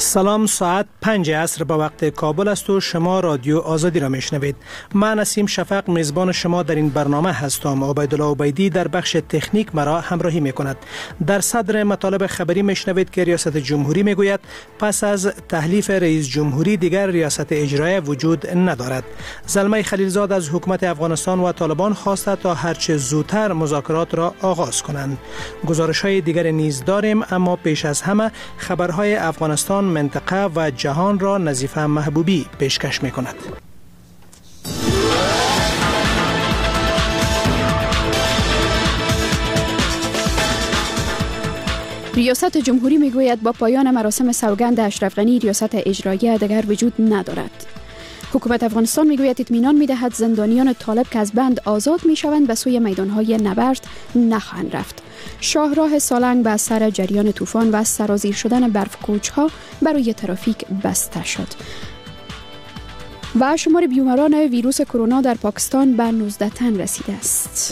سلام، ساعت 5 عصر به وقت کابل است و شما رادیو آزادی را میشنوید. من نسیم شفق میزبان شما در این برنامه هستم. عبیدالله عبیدی در بخش تکنیک مرا همراهی میکند. در صدر مطالب خبری میشنوید که ریاست جمهوری میگوید پس از تحلیف رئیس جمهوری دیگر ریاست اجرایی وجود ندارد. زلمه خلیلزاد از حکومت افغانستان و طالبان خواسته تا هرچه زودتر مذاکرات را آغاز کنند. گزارش‌های دیگر نیز داریم، اما پیش از همه خبرهای افغانستان، منطقه و جهان را نظیفه محبوبی پیشکش می‌کند. ریاست جمهوری میگوید با پایان مراسم سوگند اشرف غنی ریاست اجرایی دیگر وجود ندارد. حکومت افغانستان میگوید اطمینان میدهد زندانیان طالب که از بند آزاد میشوند به سوی میدانهای نبرد نخواهند رفت. شاهراه سالنگ به اثر جریان طوفان و سرازیر شدن برف کوچ‌ها برای ترافیک بسته شد. و شمار بیماران ویروس کرونا در پاکستان به 19 تن رسیده است.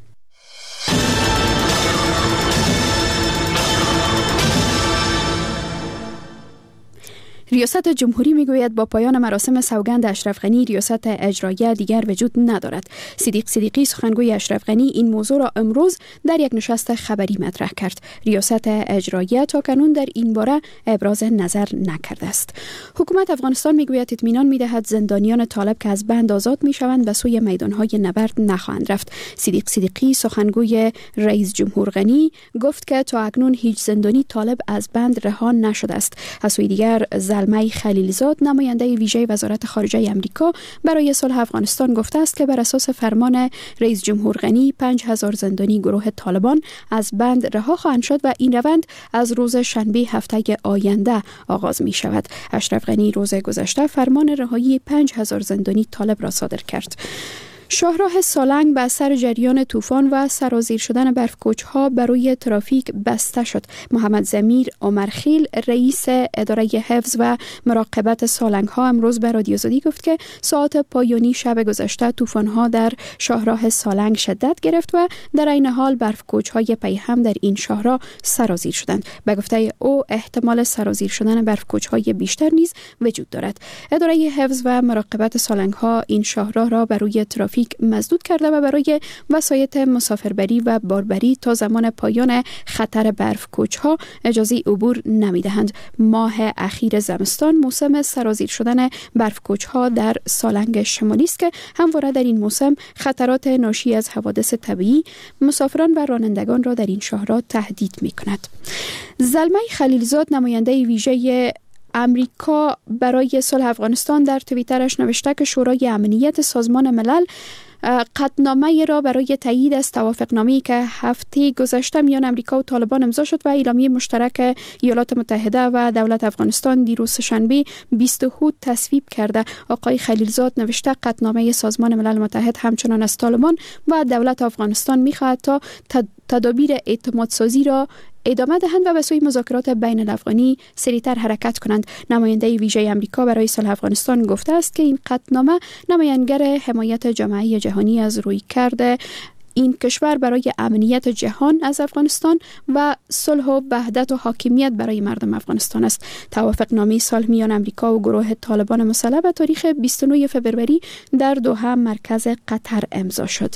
ریاست جمهوری میگوید با پایان مراسم سوگند اشرف غنی ریاست اجرایی دیگر وجود ندارد. صدیق صدیقی سخنگوی اشرف غنی این موضوع را امروز در یک نشست خبری مطرح کرد. ریاست اجرایی تاکنون در این باره ابراز نظر نکرده است. حکومت افغانستان میگوید اطمینان میدهد زندانیان طالب که از بند آزاد میشوند به سوی میدانهای نبرد نخواهند رفت. صدیق صدیقی سخنگوی رئیس جمهور غنی گفت که تا اکنون هیچ زندانی طالب از بند رها نشده است. از سوی دیگر زلمه خلیلزاد نماینده ویژه وزارت خارجه آمریکا برای صلح افغانستان گفته است که بر اساس فرمان رئیس جمهور غنی 5000 زندانی گروه طالبان از بند رها خواهند شد و این روند از روز شنبه هفته آینده آغاز می شود. اشرف غنی روز گذشته فرمان رهایی 5000 زندانی طالب را صادر کرد. شاهراه سالنگ به اثر جریان طوفان و سرازیر شدن برف کوچ‌ها برای ترافیک بسته شد. محمد ضمیر عمرخیل رئیس اداره حفظ و مراقبت سالنگ‌ها امروز به رادیو آزادی گفت که ساعات پایانی شب گذشته طوفان‌ها در شاهراه سالنگ شدت گرفت و در عین حال برف کوچ‌های پیهم در این شاهراه سرازیر شدند. به گفته او احتمال سرازیر شدن برف کوچ‌های بیشتر نیز وجود دارد. اداره حفظ و مراقبت سالنگ‌ها این شاهراه را برای ترافیک مسدود کرده و برای وسایط مسافربری و باربری تا زمان پایان خطر برف کوچ‌ها اجازه عبور نمی‌دهند. ماه اخیر زمستان موسم سرازیر شدن برف کوچ‌ها در سالنگ شمالی است که همواره در این موسم خطرات ناشی از حوادث طبیعی مسافران و رانندگان را در این شاهراه تهدید می‌کند. زلمه خلیلزاد نماینده ویژه امریکا برای صلح افغانستان در توییترش نوشته که شورای امنیت سازمان ملل قطعنامه را برای تایید از توافقنامه‌ای که هفته گذشته میان امریکا و طالبان امضا شد و اعلامیه مشترک ایالات متحده و دولت افغانستان دیروز شنبه 20 هود تصویب کرده. آقای خلیلزاد نوشته قطعنامه سازمان ملل متحد همچنان از طالبان و دولت افغانستان می‌خواهد تا تدابیر اعتماد سازی را ادامه دهند و به سوی مذاکرات بین الافغانی سریعتر حرکت کنند. نماینده ویژه آمریکا برای صلح افغانستان گفته است که این قطعنامه نمایانگر حمایت جامعه جهانی از رویکرد این کشور برای امنیت جهان از افغانستان و صلح و وحدت و حاکمیت برای مردم افغانستان است. توافقنامه صلح میان امریکا و گروه طالبان مسلح به تاریخ 29 فوریه در دوحه مرکز قطر امضا شد.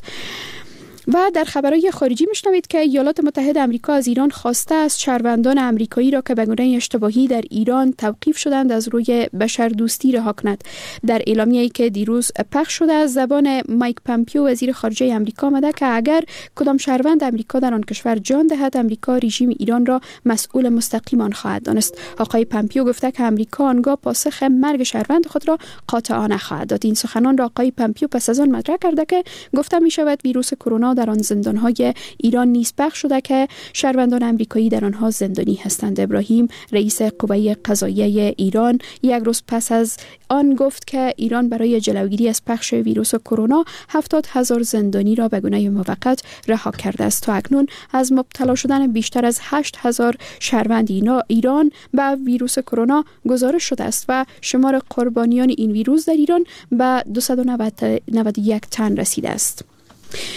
و در خبرهای خارجی میشنوید که ایالات متحده آمریکا از ایران خواسته است شهروندان آمریکایی را که به گونه اشتباهی در ایران توقیف شدند از روی بشردوستی رها کند. در اعلامیه‌ای که دیروز پخش شده از زبان مایک پامپیو وزیر خارجه آمریکا آمده که اگر کدام شهروند آمریکا در آن کشور جان دهد آمریکا رژیم ایران را مسئول مستقیم آن خواهد دانست. آقای پامپیو گفته که آمریکا آنگاه پاسخ مرگ شهروند خود را قاطعانه خواهد داد. این سخنان را آقای پامپیو پس از آن مطرح کرده که گفته می شود ویروس کرونا در آن زندان‌های ایران نیز پخش شده که شهروندان آمریکایی در آنها زندانی هستند. ابراهیم رئیس قوه قضاییه ایران یک روز پس از آن گفت که ایران برای جلوگیری از پخش ویروس کرونا 70,000 زندانی را به گونه موقت رها کرده است. تا اکنون از مبتلا شدن بیشتر از 8,000 شهروند ایران به ویروس کرونا گزارش شده است و شمار قربانیان این ویروس در ایران به 291 تن رسیده است.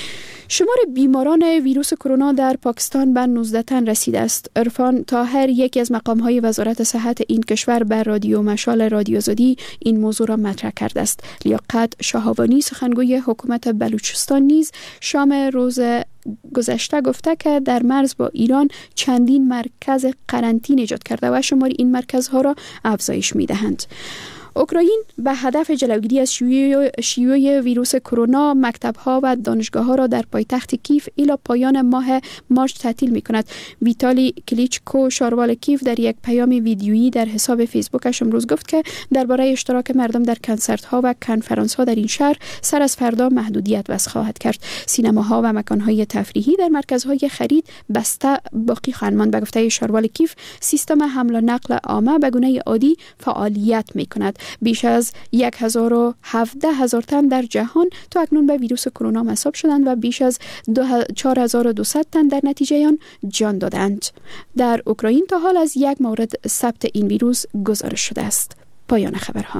شمار بیماران ویروس کرونا در پاکستان به 19 تن رسیده است. عرفان طاهر، یکی از مقام‌های وزارت صحت این کشور، بر رادیو مشال رادیو آزادی این موضوع را مطرح کرده است. لیاقت شاهوانی، سخنگوی حکومت بلوچستان، نیز شام روز گذشته گفته که در مرز با ایران چندین مرکز قرنطینه ایجاد کرده و شمار این مرکزها را افزایش می‌دهند. اوکراین به هدف جلوگیری از شیوع ویروس کرونا مکتب‌ها و دانشگاه‌ها را در پایتخت کیف الی پایان ماه مارس تعطیل می‌کند. ویتالی کلیچکو، شاروال کیف، در یک پیام ویدیویی در حساب فیسبوکش امروز گفت که درباره اشتراک مردم در کنسرت‌ها و کنفرانس‌ها در این شهر سر از فردا محدودیت وضع خواهد کرد. سینماها و مکان‌های تفریحی در مرکزهای خرید بسته باقی خواهند ماند. به گفته شاروال کیف، سیستم حمل و نقل عامه به گونه عادی فعالیت می‌کند. بیش از 1,017,000 تن در جهان تا اکنون به ویروس کرونا مصاب شدند و بیش از 4,200 تن در نتیجه آن جان دادند. در اوکراین تا حال از یک مورد ثبت این ویروس گزارش شده است. پایان خبرها.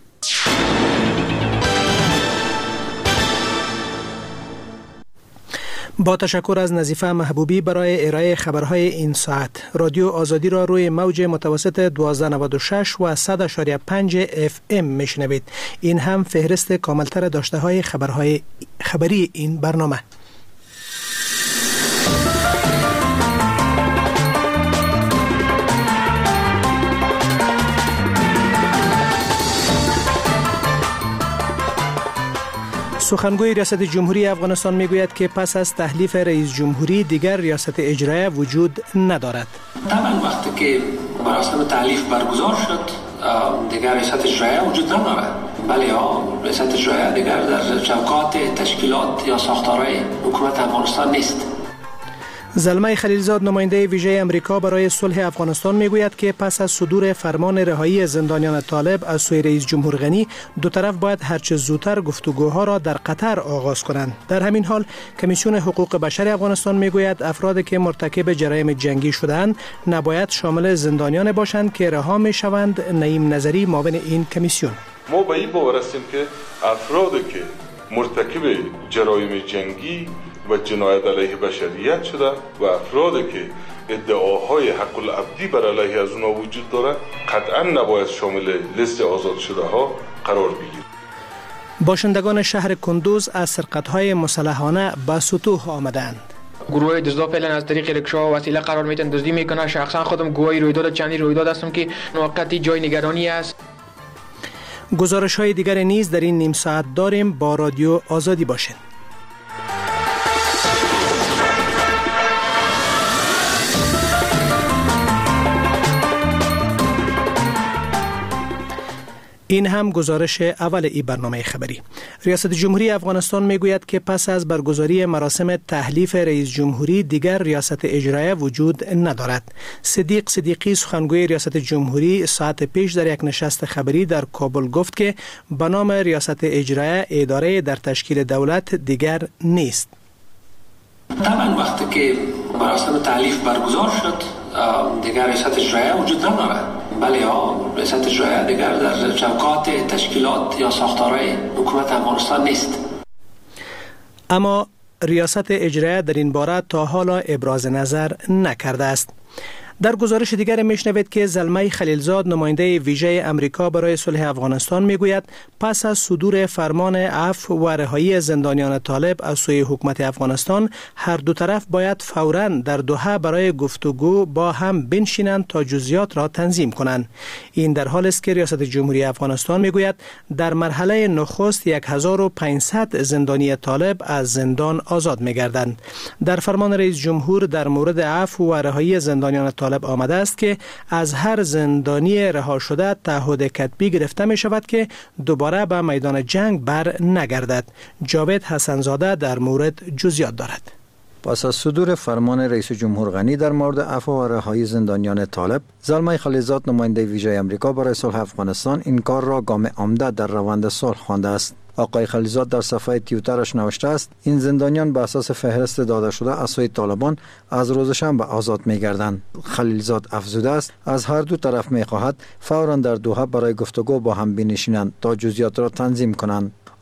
با تشکر از نظیفه محبوبی برای ارائه خبرهای این ساعت. رادیو آزادی را روی موج متوسط 1296 و 100.5 FM میشنوید. این هم فهرست کاملتر داشته های خبری این برنامه. سخنگوی ریاست جمهوری افغانستان میگوید که پس از تحلیف رئیس جمهوری دیگر ریاست اجرایی وجود ندارد. طبعا وقتی که مراسم تحلیف برگزار شد دیگر ریاست اجرایی وجود ندارد. بله ها، ریاست اجرایی دیگر در چوکات تشکیلات یا ساختارهای حکومت افغانستان نیست. زلمه خلیلزاد، نماینده ویژه امریکا برای صلح افغانستان میگوید که پس از صدور فرمان رهایی زندانیان طالب از سوی رئیس جمهور غنی، دو طرف باید هرچه زودتر گفتگوها را در قطر آغاز کنند. در همین حال کمیسیون حقوق بشر افغانستان میگوید افرادی که مرتکب جرایم جنگی شدند نباید شامل زندانیان باشند که رها میشوند. نعیم نظری، معاون این کمیسیون: ما به این باور هستیم که افرادی که مرتکب جرایم جنگی و جنایت علیه بشریت شده و افرادی که ادعاهای حق العبدی بر علیه از اونا وجود داره قطعا نباید شامل لیست آزاد شده ها قرار بگیرد. باشندگان شهر کندوز از سرقت‌های مسلحانه به سطوح آمدند. گروه دزدا فعلا از طریق رکشا و وسیله قرار میتن دزدی میکنه. شخصا خودم گواهی رویداد چندی رویداد هستم که موقتی جای نگرانی است. گزارش‌های دیگر نیز در این نیم ساعت داریم. با رادیو آزادی باشین. این هم گزارش اول ای برنامه خبری. ریاست جمهوری افغانستان میگوید که پس از برگزاری مراسم تحلیف رئیس جمهوری دیگر ریاست اجرایی وجود ندارد. صدیق صدیقی، سخنگوی ریاست جمهوری، ساعت پیش در یک نشست خبری در کابل گفت که به نام ریاست اجرایی اداره در تشکیل دولت دیگر نیست. طبعا وقتی که مراسم تحلیف برگزار شد دیگر ریاست اجرایی وجود ندارد. بله ها، ریاست اجرایی دیگر در چوکات تشکیلات یا ساختارهای حکومت افغانستان نیست. اما ریاست اجرایی در این باره تا حالا ابراز نظر نکرده است. در گزارش دیگر میشنوید که زلمه خلیلزاد، نماینده ویژه امریکا برای صلح افغانستان میگوید پس از صدور فرمان عفو و رهایی زندانیان طالب از سوی حکومت افغانستان هر دو طرف باید فوراً در دوحه برای گفتگو با هم بنشینند تا جزئیات را تنظیم کنند. این در حالی است که ریاست جمهوری افغانستان میگوید در مرحله نخست 1500 زندانی طالب از زندان آزاد میگردند. در فرمان رئیس جمهور در مورد عفو و رهایی زندانیان طالب آمده است که از هر زندانی رها شده تعهد کتبی گرفته می شود که دوباره به میدان جنگ بر نگردد. جاوید حسنزاده در مورد جزئیات دارد. پس از صدور فرمان رئیس جمهور غنی در مورد عفو و رهایی زندانیان طالب، زلمه خلیلزاد، نماینده ویژه امریکا برای صلح افغانستان، این کار را گام عمده در روند صلح خوانده است. آقای خلیلزاد در صفحه توییترش نوشته است این زندانیان به اساس فهرست داده شده از سوی طالبان از روز شنبه آزاد می‌گردند. خلیلزاد افزوده است از هر دو طرف می‌خواهد فوراً در دوحه برای گفتگو با هم بنشینند تا جزئیات را تنظیم کنند.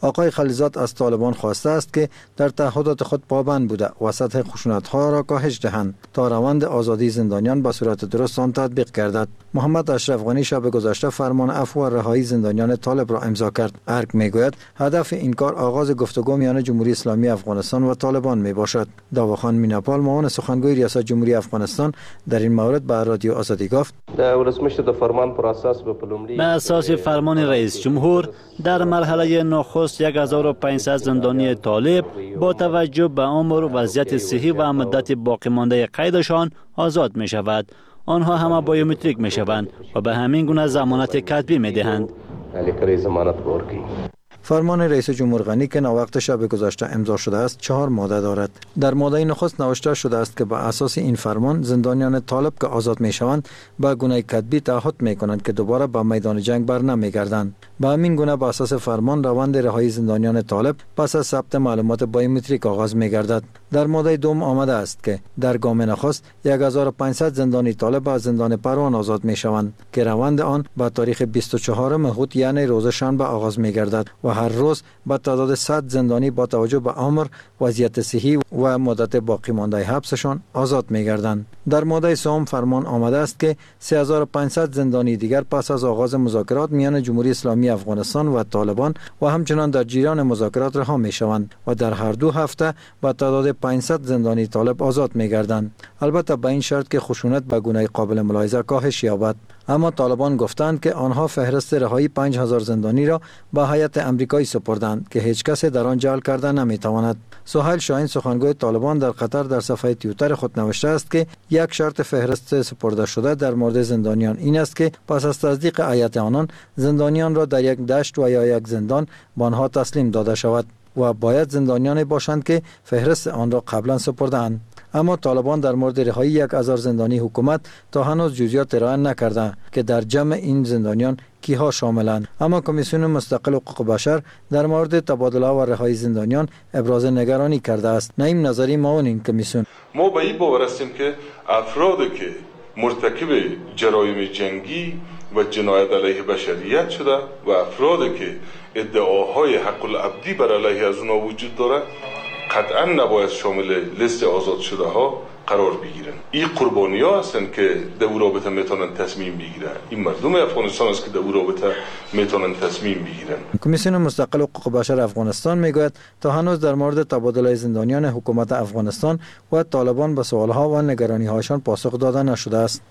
آقای خلیزاد از طالبان خواسته است که در تعهدات خود پابند بوده و سطح خشونت‌ها را کاهش دهند تا روند آزادی زندانیان به صورت درست آن تطبیق گردد. محمد اشرف غنی شب گذشته فرمان عفو و رهایی زندانیان طالب را امضا کرد. ارگ میگوید هدف این کار آغاز گفتگو میان جمهوری اسلامی افغانستان و طالبان می باشد. داواخان میناپال معاون سخنگوی ریاست جمهوری افغانستان در این مورد به رادیو آزادی گفت: به اساس فرمان رئیس جمهور در مرحله نخست 1500 زندانی طالب با توجه به عمر، وضعیت صحی و مدت باقی مانده قیدشان آزاد می شود. آنها همه بایومتریک می شوند و به همین گونه ضمانت کتبی می دهند. فرمان رئیس جمهور غنی که ناوقت شب گذشته امضا شده است 4 ماده دارد. در ماده نخست نوشته شده است که به اساس این فرمان زندانیان طالب که آزاد می شوند به گونه کتبی تعهد می کنند که دوباره به میدان جنگ بر نمی گردند. به همین گونه به اساس فرمان روند رهایی زندانیان طالب پس از ثبت معلومات بایومتریک آغاز می گردد. در ماده دوم آمده است که در گام نخست 1500 زندانی طالب از زندان پروان آزاد می شوند که روند آن به تاریخ 24 مهر یعنی روز شنبه آغاز می گردد و هر روز با تعداد 100 زندانی با توجه به عمر، وضعیت صحی و مدت باقی مانده حبسشان آزاد می گردند. در ماده سوم فرمان آمده است که 3500 زندانی دیگر پس از آغاز مذاکرات میان جمهوری اسلامی افغانستان و طالبان و همچنان در جریان مذاکرات رها می شوند و در هر 2 هفته با تعداد 500 زندانی طالب آزاد می گردند. البته به این شرط که خشونت به گونه قابل ملاحظه کاهش یابد. اما طالبان گفتند که آنها فهرست رهایی 5000 زندانی را به هیئت امریکایی سپردند که هیچ کس در آن جعل کرده نمیتواند. سهیل شاهین سخنگوی طالبان در قطر در صفحه توییتر خود نوشته است که یک شرط فهرست سپرده شده در مورد زندانیان این است که پس از تصدیق هیئت آنان زندانیان را در یک دشت و یا یک زندان به آنها تسلیم داده شود و باید زندانیانی باشند که فهرست آن را قبلا سپرده‌اند. اما طالبان در مورد رهایی 1000 زندانی حکومت تا هنوز جزئیات ارائه نکرده که در جمع این زندانیان کیها شاملند. اما کمیسیون مستقل حقوق بشر در مورد تبادله و رهایی زندانیان ابراز نگرانی کرده است. نعیم نظری معاون این کمیسیون: ما به این باور هستیم که افرادی که مرتکب جرایم جنگی و جنایت علیه بشریت شده و افرادی که ادعاهای حق العبدی بر علیه از اونها وجود داره قطعا نباید شامل لیست آزاد شده ها قرار بگیرن. این قربانی ها هستند که در او رابطه میتونن تصمیم بگیرن. این مردم افغانستان است که در او رابطه میتونن تصمیم بگیرن. کمیسیون مستقل حقوق بشر افغانستان میگوید تا هنوز در مورد تبادله زندانیان حکومت افغانستان و طالبان به سوالها و نگرانی هاشان پاسخ داده نشده است.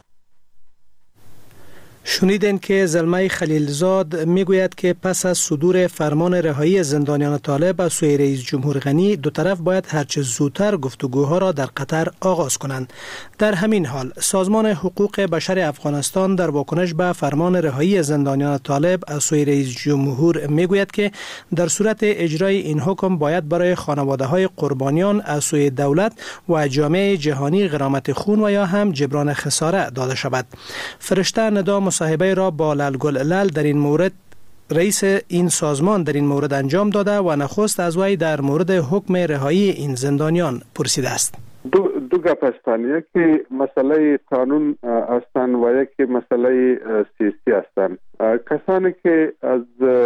شنیدین که زلمه خلیلزاد میگوید که پس از صدور فرمان رهایی زندانیان طالب از سوی رئیس جمهور غنی دو طرف باید هرچه زودتر گفتگوها را در قطر آغاز کنند. در همین حال سازمان حقوق بشر افغانستان در واکنش به فرمان رهایی زندانیان طالب از سوی رئیس جمهور میگوید که در صورت اجرای این حکم باید برای خانواده‌های قربانیان از سوی دولت و جامعه جهانی غرامت خون و یا هم جبران خساره داده شود. فرشته ندا مصاحبه را با للگل لل در این مورد رئیس این سازمان در این مورد انجام داده و نخست از وی در مورد حکم رهایی این زندانیان پرسیده است. دو گپ هستند، یکی مسئله قانون هستند و یکی مسئله سیاسی هستند. کسانی که از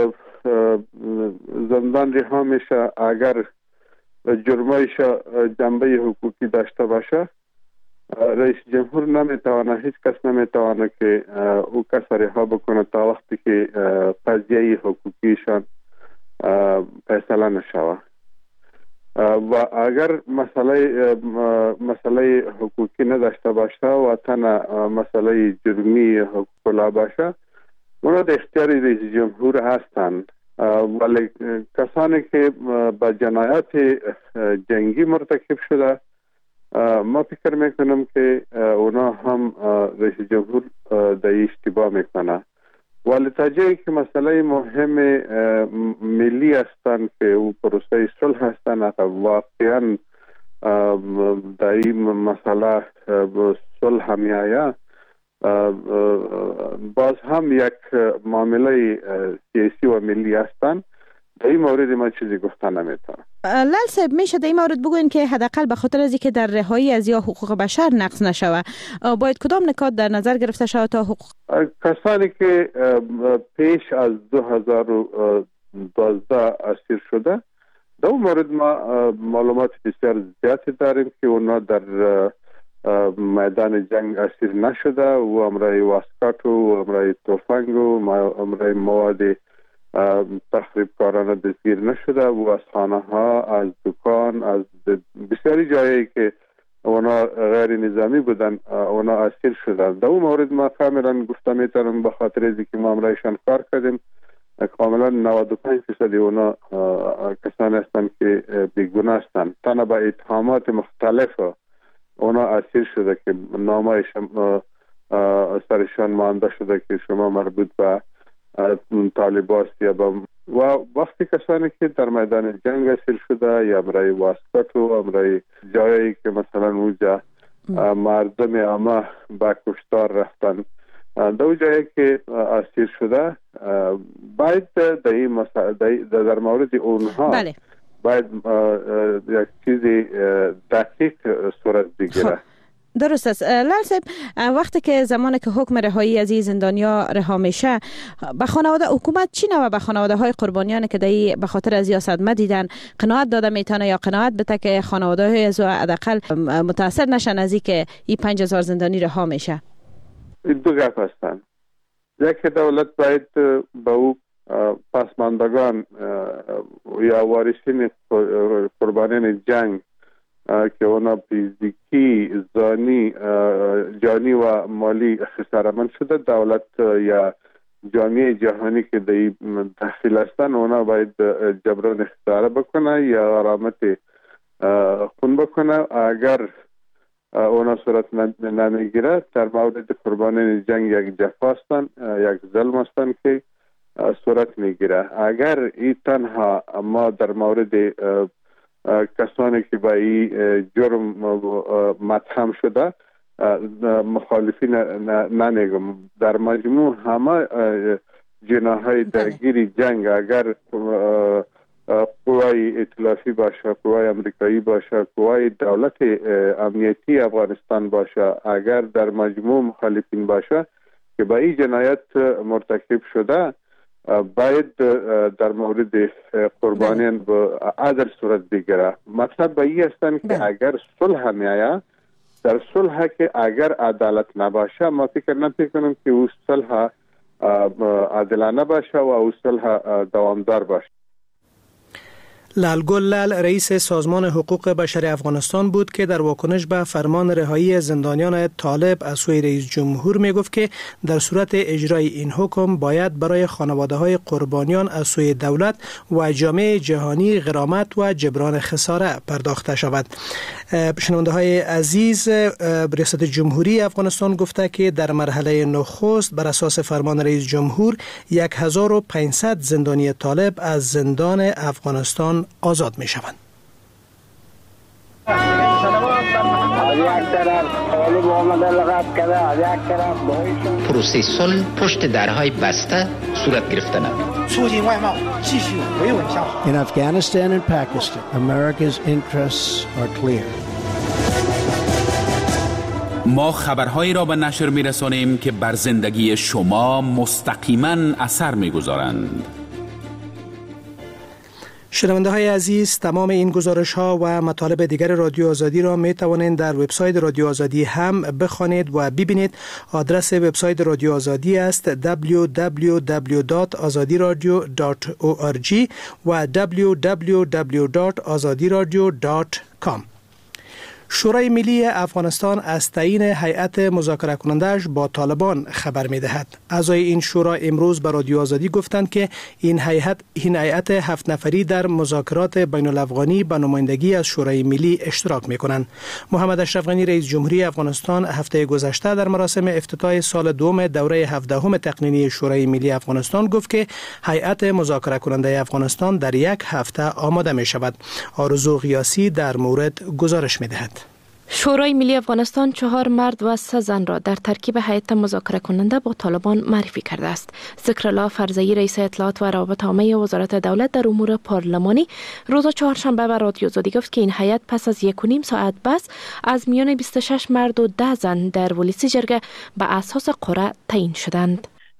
زندان رها میشه اگر جرمایش جنبه حقوقی داشته باشه رئیس جمهور نمیتواند، هیچ کس نمیتواند که او کس رها بکنه تا وقتی که قضیه حقوقیشان فیصله نشود. و اگر مسئله حقوقی نداشته باشه و تنها مسئله جرمی حقوق باشه اونا در اختیار رئیس جمهور هستند. ولی کسانی که با جنایات جنگی مرتکب شده ما فکر میکنم که اونا هم رئیس جمهور در اشتباه میکنه. ولی تا جایی که مسئله مهم ملی هستند که او پروسه صلح هستند واقعا در این مسئله صلح هم آید باز هم یک معامله سیاسی و ملی هستند. در این مورد ما چیزی گفتن نمیتونم. لال صاحب میشه در این مورد بگوین که حداقل به خاطر از اینکه در رهایی از یا حقوق بشر نقض نشوه باید کدام نکات در نظر گرفته شود تا حقوق کسانی که پیش از 2012 12 اسیر شده. در اون مورد ما معلومات بسیار زیادی داریم که اونا در میدان جنگ اسیر نشده و امرای واسکات و امرای توفنگ و امرای مواد تخریب کارانه دستگیر نشده و از خانه ها، از دکان، از بسیاری جایی که اونا غیر نظامی بودن اونا اسیر شدن. در اون مورد ما کاملا گفته میتونم به خاطر از که ما امرایشان کار کردیم کاملا 95% اونا کسانی هستند که بیگناه هستند. تنها با اتهامات مختلف اونا اسیر شده که نامایش سرشان مانده شده که شما مربوط به طالباست یا و وقتی کسانی که در میدان جنگ اسیر شده یا امرای واسکات و امرای جایی که مثلا اونجا مردم عامه به کشتار رفتن دو جایی که اسیر شده باید در مورد اونها باید یک چیزی دقیق صورت بگیره. درست است. لال صاحب، وقتی که زمانی که حکم رهایی از این زندانیا رها میشه به خانواده حکومت چی نوع به خانواده های قربانیان که دایی به خاطر از صدمه دیدن قناعت داده میتونه یا قناعت بده که خانواده های از حداقل متاثر نشن از اینکه این 5000 زندانی رها میشه؟ دو گپ هستند. یک دولت باید به او پسماندگان یا وارثین قربانیان جنگ که اونا فیزیکی جانی و مالی خسارمند شده، دولت یا جامعه جهانی که در داخل هستن اونا باید جبران خساره بکنه یا غرامت خون بکنه. اگر اونا صورت نمیگیره در مورد قربانیان جنگ یک جفا هستن، یک ظلم هستن که صورت میگیره. اگر این تنها ما در مورد کسانی که با این جرم متهم شده مخالفین نمیگم، در مجموع همه جناحهای درگیری جنگ اگر قوای ائتلافی باشه، قوای امریکایی باشه، قوای دولت امنیتی افغانستان باشه، اگر در مجموع مخالفین باشه که با این جنایت مرتکب شده باید در مورد قربانیان به عدل صورت بگیره. مطلب به این هستن که اگر صلح میاید، در صلح که اگر عدالت نباشه ما فکر نمی‌کنم که او صلح عادلانه باشه و او صلح دوامدار باشه. لالگل لال رئیس سازمان حقوق بشر افغانستان بود که در واکنش به فرمان رهایی زندانیان طالب از سوی رئیس جمهور می گفت که در صورت اجرای این حکم باید برای خانواده های قربانیان از سوی دولت و جامعه جهانی غرامت و جبران خساره پرداخته شود. شنونده های عزیز، ریاست جمهوری افغانستان گفته که در مرحله نخست بر اساس فرمان رئیس جمهور 1500 زندانی طالب از زندان افغانستان آزاد می شوند. پروسه صلح پشت درهای بسته صورت گرفتند. In Afghanistan and Pakistan, America's interests are clear. ما خبرهایی را به نشر می رسانیم که بر زندگی شما مستقیما اثر می گذارند. شنونده های عزیز، تمام این گزارش ها و مطالب دیگر رادیو آزادی را می توانید در وبسایت رادیو آزادی هم بخوانید و ببینید. آدرس وبسایت رادیو آزادی است www.azadiradio.org و www.azadiradio.com. شورای ملی افغانستان از تعیین هیئت مذاکره کننده‌اش با طالبان خبر می‌دهد. اعضای این شورا امروز به رادیو آزادی گفتند که این هیئت 7 نفری در مذاکرات بین الافغانی به نمایندگی از شورای ملی اشتراک می‌کنند. محمد اشرف غنی رئیس جمهوری افغانستان هفته گذشته در مراسم افتتاح سال دوم دوره 17 تقنینی شورای ملی افغانستان گفت که هیئت مذاکره کننده افغانستان در یک هفته آماده می‌شود. آرزو غیاسی در مورد گزارش می‌دهد. شورای ملی افغانستان 4 مرد و 3 زن را در ترکیب هیئت مذاکره کننده با طالبان معرفی کرده است. ذکرالله فرزئی رئیس اطلاعات و روابط عامه وزارت دولت در امور پارلمانی روز چهارشنبه به رادیو آزادی گفت که این هیئت پس از 1.5 ساعت بس از میان 26 مرد و 10 زن در ولسی جرگه به اساس قرعه تعیین شدند.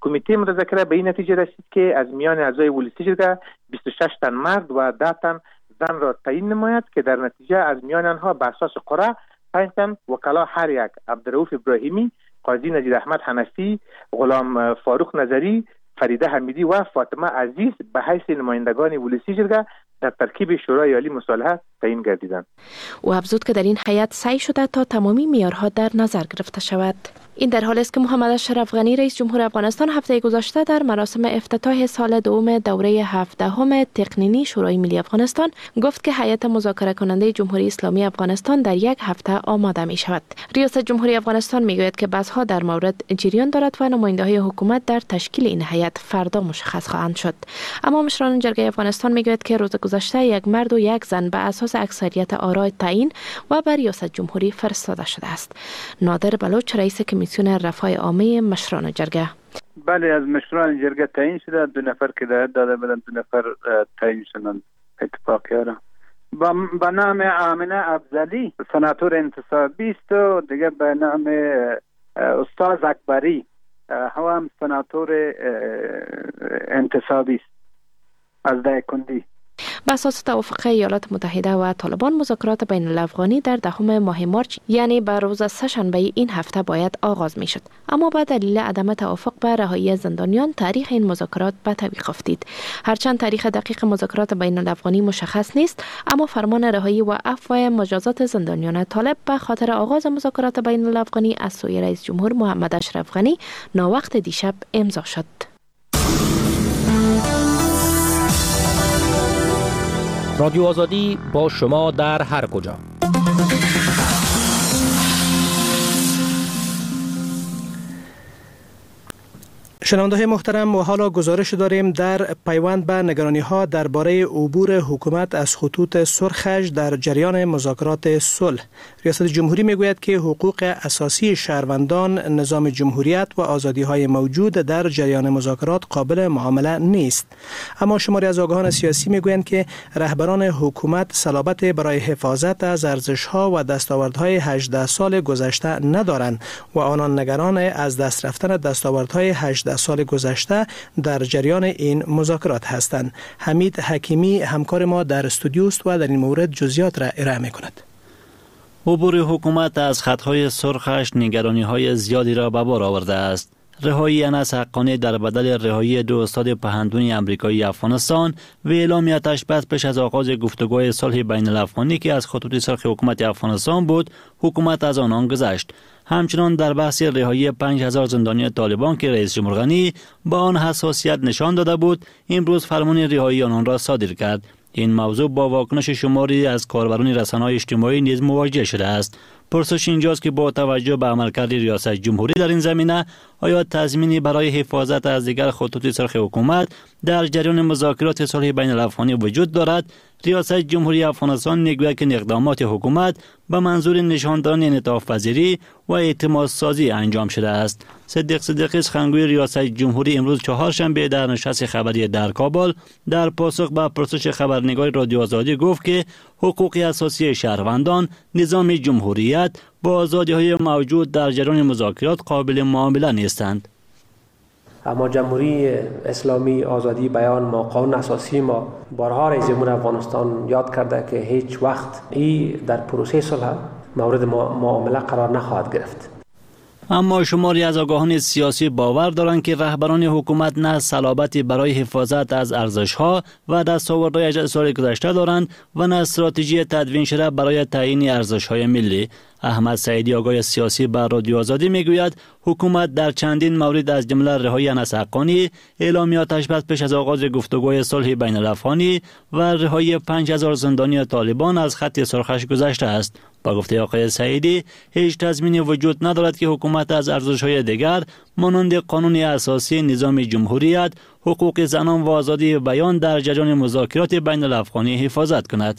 کمیته مذاکره به این نتیجه رسید که از میان اعضای ولسی جرگه 26 تن مرد و 10 تن زن را تعیین نماید که در نتیجه از میان آنها بر اساس قرعه 5 تن وکلا هر یک، عبدالرؤوف ابراهیمی، قاضی نجید احمد حنفی، غلام فاروق نظری، فریده حمیدی و فاطمه عزیز به حیث نمایندگان ولسی جرگه در ترکیب شورای عالی مصالحه تعیین گردیدند. او افزود که در این هیئت سعی شده تا تمامی معیارها در نظر گرفته شود. این در حالی است که محمد اشرف غنی رئیس جمهور افغانستان هفته گذشته در مراسم افتتاح سال دوم دوره 17 تقنینی شورای ملی افغانستان گفت که هیئت مذاکره کننده جمهوری اسلامی افغانستان در 1 هفته آماده می شود. ریاست جمهوری افغانستان می گوید که بحث‌ها در مورد جریان دارد و نماینده‌های حکومت در تشکیل این هیئت فردا مشخص خواهند شد. اما مشران جرگه افغانستان می گوید که روز گذشته 1 مرد و 1 زن به اساس اکثریت آرای تعیین و به ریاست جمهوری فرستاده شده است. نادر بلوچ رئیس کمیسیون رفاه عامه مشران جرگه: بله، از مشران جرگه تعیین شده، 2 نفر که داده بودن 2 نفر تعیین شدن اتفاقی را. به نام آمنه افضلی سناتور انتصابی است و دیگه به نام استاد اکبری هم سناتور انتصابی است از دایکندی. به اساس توافق ایالات متحده و طالبان مذاکرات بین الافغانی در 10 ماه مارچ یعنی بر روز سه‌شنبه این هفته باید آغاز می شد، اما به دلیل عدم توافق به رهایی زندانیان تاریخ این مذاکرات به تعویق افتید. هرچند تاریخ دقیق مذاکرات بین الافغانی مشخص نیست، اما فرمان رهایی و عفو مجازات زندانیان طالب به خاطر آغاز مذاکرات بین الافغانی از سوی رئیس جمهور محمد اشرف غنی ناوقت دیشب امضا شد. رادیو آزادی با شما در هر کجا. شنونده‌های محترم، و حالا گزارش داریم در پیوند به نگرانی‌ها درباره عبور حکومت از خطوط سرخش در جریان مذاکرات صلح. ریاست جمهوری میگوید که حقوق اساسی شهروندان، نظام جمهوریت و آزادی‌های موجود در جریان مذاکرات قابل معامله نیست. اما شماری از آگاهان سیاسی میگویند که رهبران حکومت صلابت برای حفاظت از ارزش‌ها و دستاوردهای 18 سال گذشته ندارند و آنان نگران از دست رفتن دستاوردهای 18 سال گذشته در جریان این مذاکرات هستند. حمید حکیمی همکار ما در استودیو است و در این مورد جزئیات را ارائه می‌کند. عبور حکومت از خطهای سرخش نگرانی‌های زیادی را به بار آورده است. رهایی انس حقانی در بدل رهایی 2 استاد پهندونی آمریکایی افغانستان و اعلامیتش بعد پیش از آغاز گفتگوهای صلح بین الافغانی که از خطوط سرخ حکومت افغانستان بود، حکومت از آنان گذشت. همچنان در بحث رهایی 5000 زندانی طالبان که رئیس جمهور غنی با آن حساسیت نشان داده بود، امروز فرمان رهایی آنان را صادر کرد. این موضوع با واکنش شماری از کاربران رسانه‌های اجتماعی نیز مواجه شده است. پرسش اینجاست که با توجه به عملکرد ریاست جمهوری در این زمینه، آیا تضمینی برای حفاظت از دیگر خطوط سرخ حکومت در جریان مذاکرات صلح بین الافغانی وجود دارد؟ ریاست جمهوری افغانستان میگوید که اقدامات حکومت به منظور نشان دادن انعطاف پذیری و اعتماد سازی انجام شده است. صدیق صدیقی سخنگوی ریاست جمهوری امروز چهارشنبه در نشست خبری در کابل در پاسخ به پرسش خبرنگار رادیو آزادی گفت که حقوق اساسی شهروندان، نظام جمهوریت با آزادی‌های موجود در جریان مذاکرات قابل معامله نیستند. اما جمهوری اسلامی، آزادی بیان ما، قانون اساسی ما، بارها رئیس جمهور افغانستان یاد کرده که هیچ وقت این در پروسه صلح مورد معامله قرار نخواهد گرفت. اما شماری از آگاهان سیاسی باور دارند که رهبران حکومت نه صلابتی برای حفاظت از ارزش‌ها و دستاوردهای 18 سال گذشته دارند و نه استراتژی تدوین شده برای تعیین ارزش‌های ملی. احمد سعیدی آگاه سیاسی بر رادیو آزادی میگوید حکومت در چندین مورد از جمله رهایی انس حقانی، اعلامیاتش بعد پیش از آغاز گفتگوهای صلح بین الافغانی و رهایی 5000 زندانی طالبان از خط سرخش گذشته است. با گفته آقای سعیدی، هیچ تضمینی وجود ندارد که حکومت از ارزش‌های دیگر مانند قانون اساسی، نظام جمهوریت، حقوق زنان و آزادی بیان در جریان مذاکرات بین الافغانی حفاظت کند.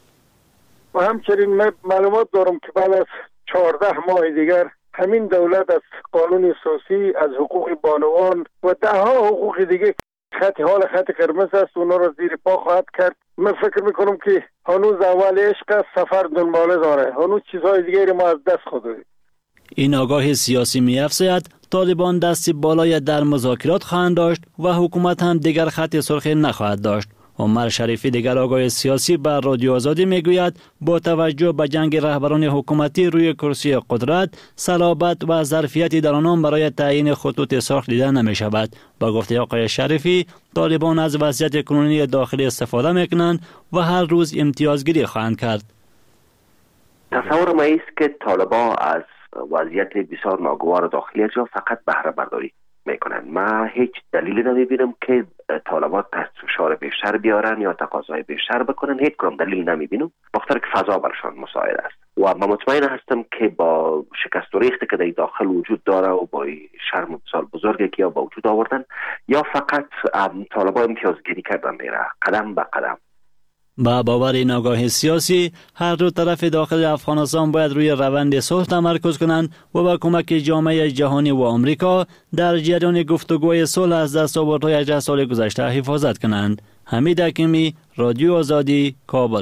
و همچنین معلومات دارم که بعد از 14 ماه دیگر همین دولت از قانون اساسی، از حقوق بانوان و دهها حقوق دیگه خط قرمز است، اونا را زیر پا خواهد کرد. من فکر میکنم که هنوز اول عشق سفر دنباله داره، هنوز چیزهای دیگری ما از دست خود دادیم. این آگاهی سیاسی می‌افزاید طالبان دستی بالای در مذاکرات خواهند داشت و حکومت هم دیگر خط سرخی نخواهد داشت. عمر شریفی دیگر آگاه سیاسی بر رادیو آزادی میگوید با توجه به جنگ رهبران حکومتی روی کرسی قدرت، صلابت و ظرفیت در آنان برای تعیین خطوط سرخ دیده نمی شود. با گفته آقای شریفی، طالبان از وضعیت کنونی داخلی استفاده میکنند و هر روز امتیازگیری خواهند کرد. تصور ما است که طالبان از وضعیت بسیار ناگوار داخلی از فقط بهره برداری میکنن. ما هیچ دلیلی نمیبینم که طالبان تحت فشار بیشتر بیارن یا تقاضای بیشتر بکنن. هیچ کدام دلیل نمیبینم، بخاطر که فضا برشان مساعد است و من مطمئن هستم که با شکست و ریختی که در داخل وجود داره و با شرم بسیار بزرگی که با وجود آوردن، یا فقط طالبان امتیازگیری کردن میره قدم به قدم. با باور این آگاهی سیاسی، هر دو طرف داخل افغانستان باید روی روند صلح تمرکز کنند و با کمک جامعه جهانی و آمریکا در جریان گفتگوی صلح از دستاوردهای 18 سال گذشته حفاظت کنند. حمید حکیمی، رادیو آزادی، کابل.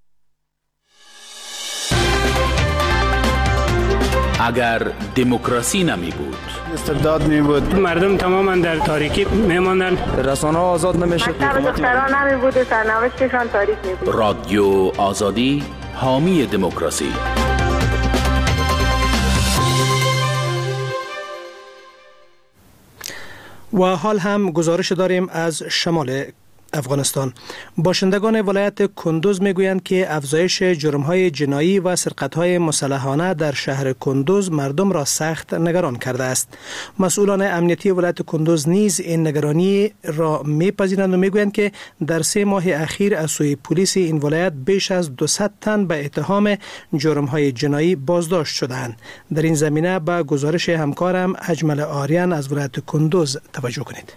اگر دموکراسی نمی بود، استبداد می بود، مردم تماما در تاریکی می ماندن، رسانه ها آزاد نمی شد، دختران نمی بود و سرنوشتشان تاریک می بود. رادیو آزادی، حامی دموکراسی. و حال هم گزارش داریم از شمال افغانستان. باشندگان ولایت کندوز میگویند که افزایش جرم‌های جنایی و سرقت‌های مسلحانه در شهر کندوز مردم را سخت نگران کرده است. مسئولان امنیتی ولایت کندوز نیز این نگرانی را میپذیرند و میگویند که در 3 ماه اخیر از سوی پلیس این ولایت بیش از 200 تن به اتهام جرم‌های جنایی بازداشت شدند. در این زمینه به گزارش همکارم اجمل آریان از ولایت کندوز توجه کنید.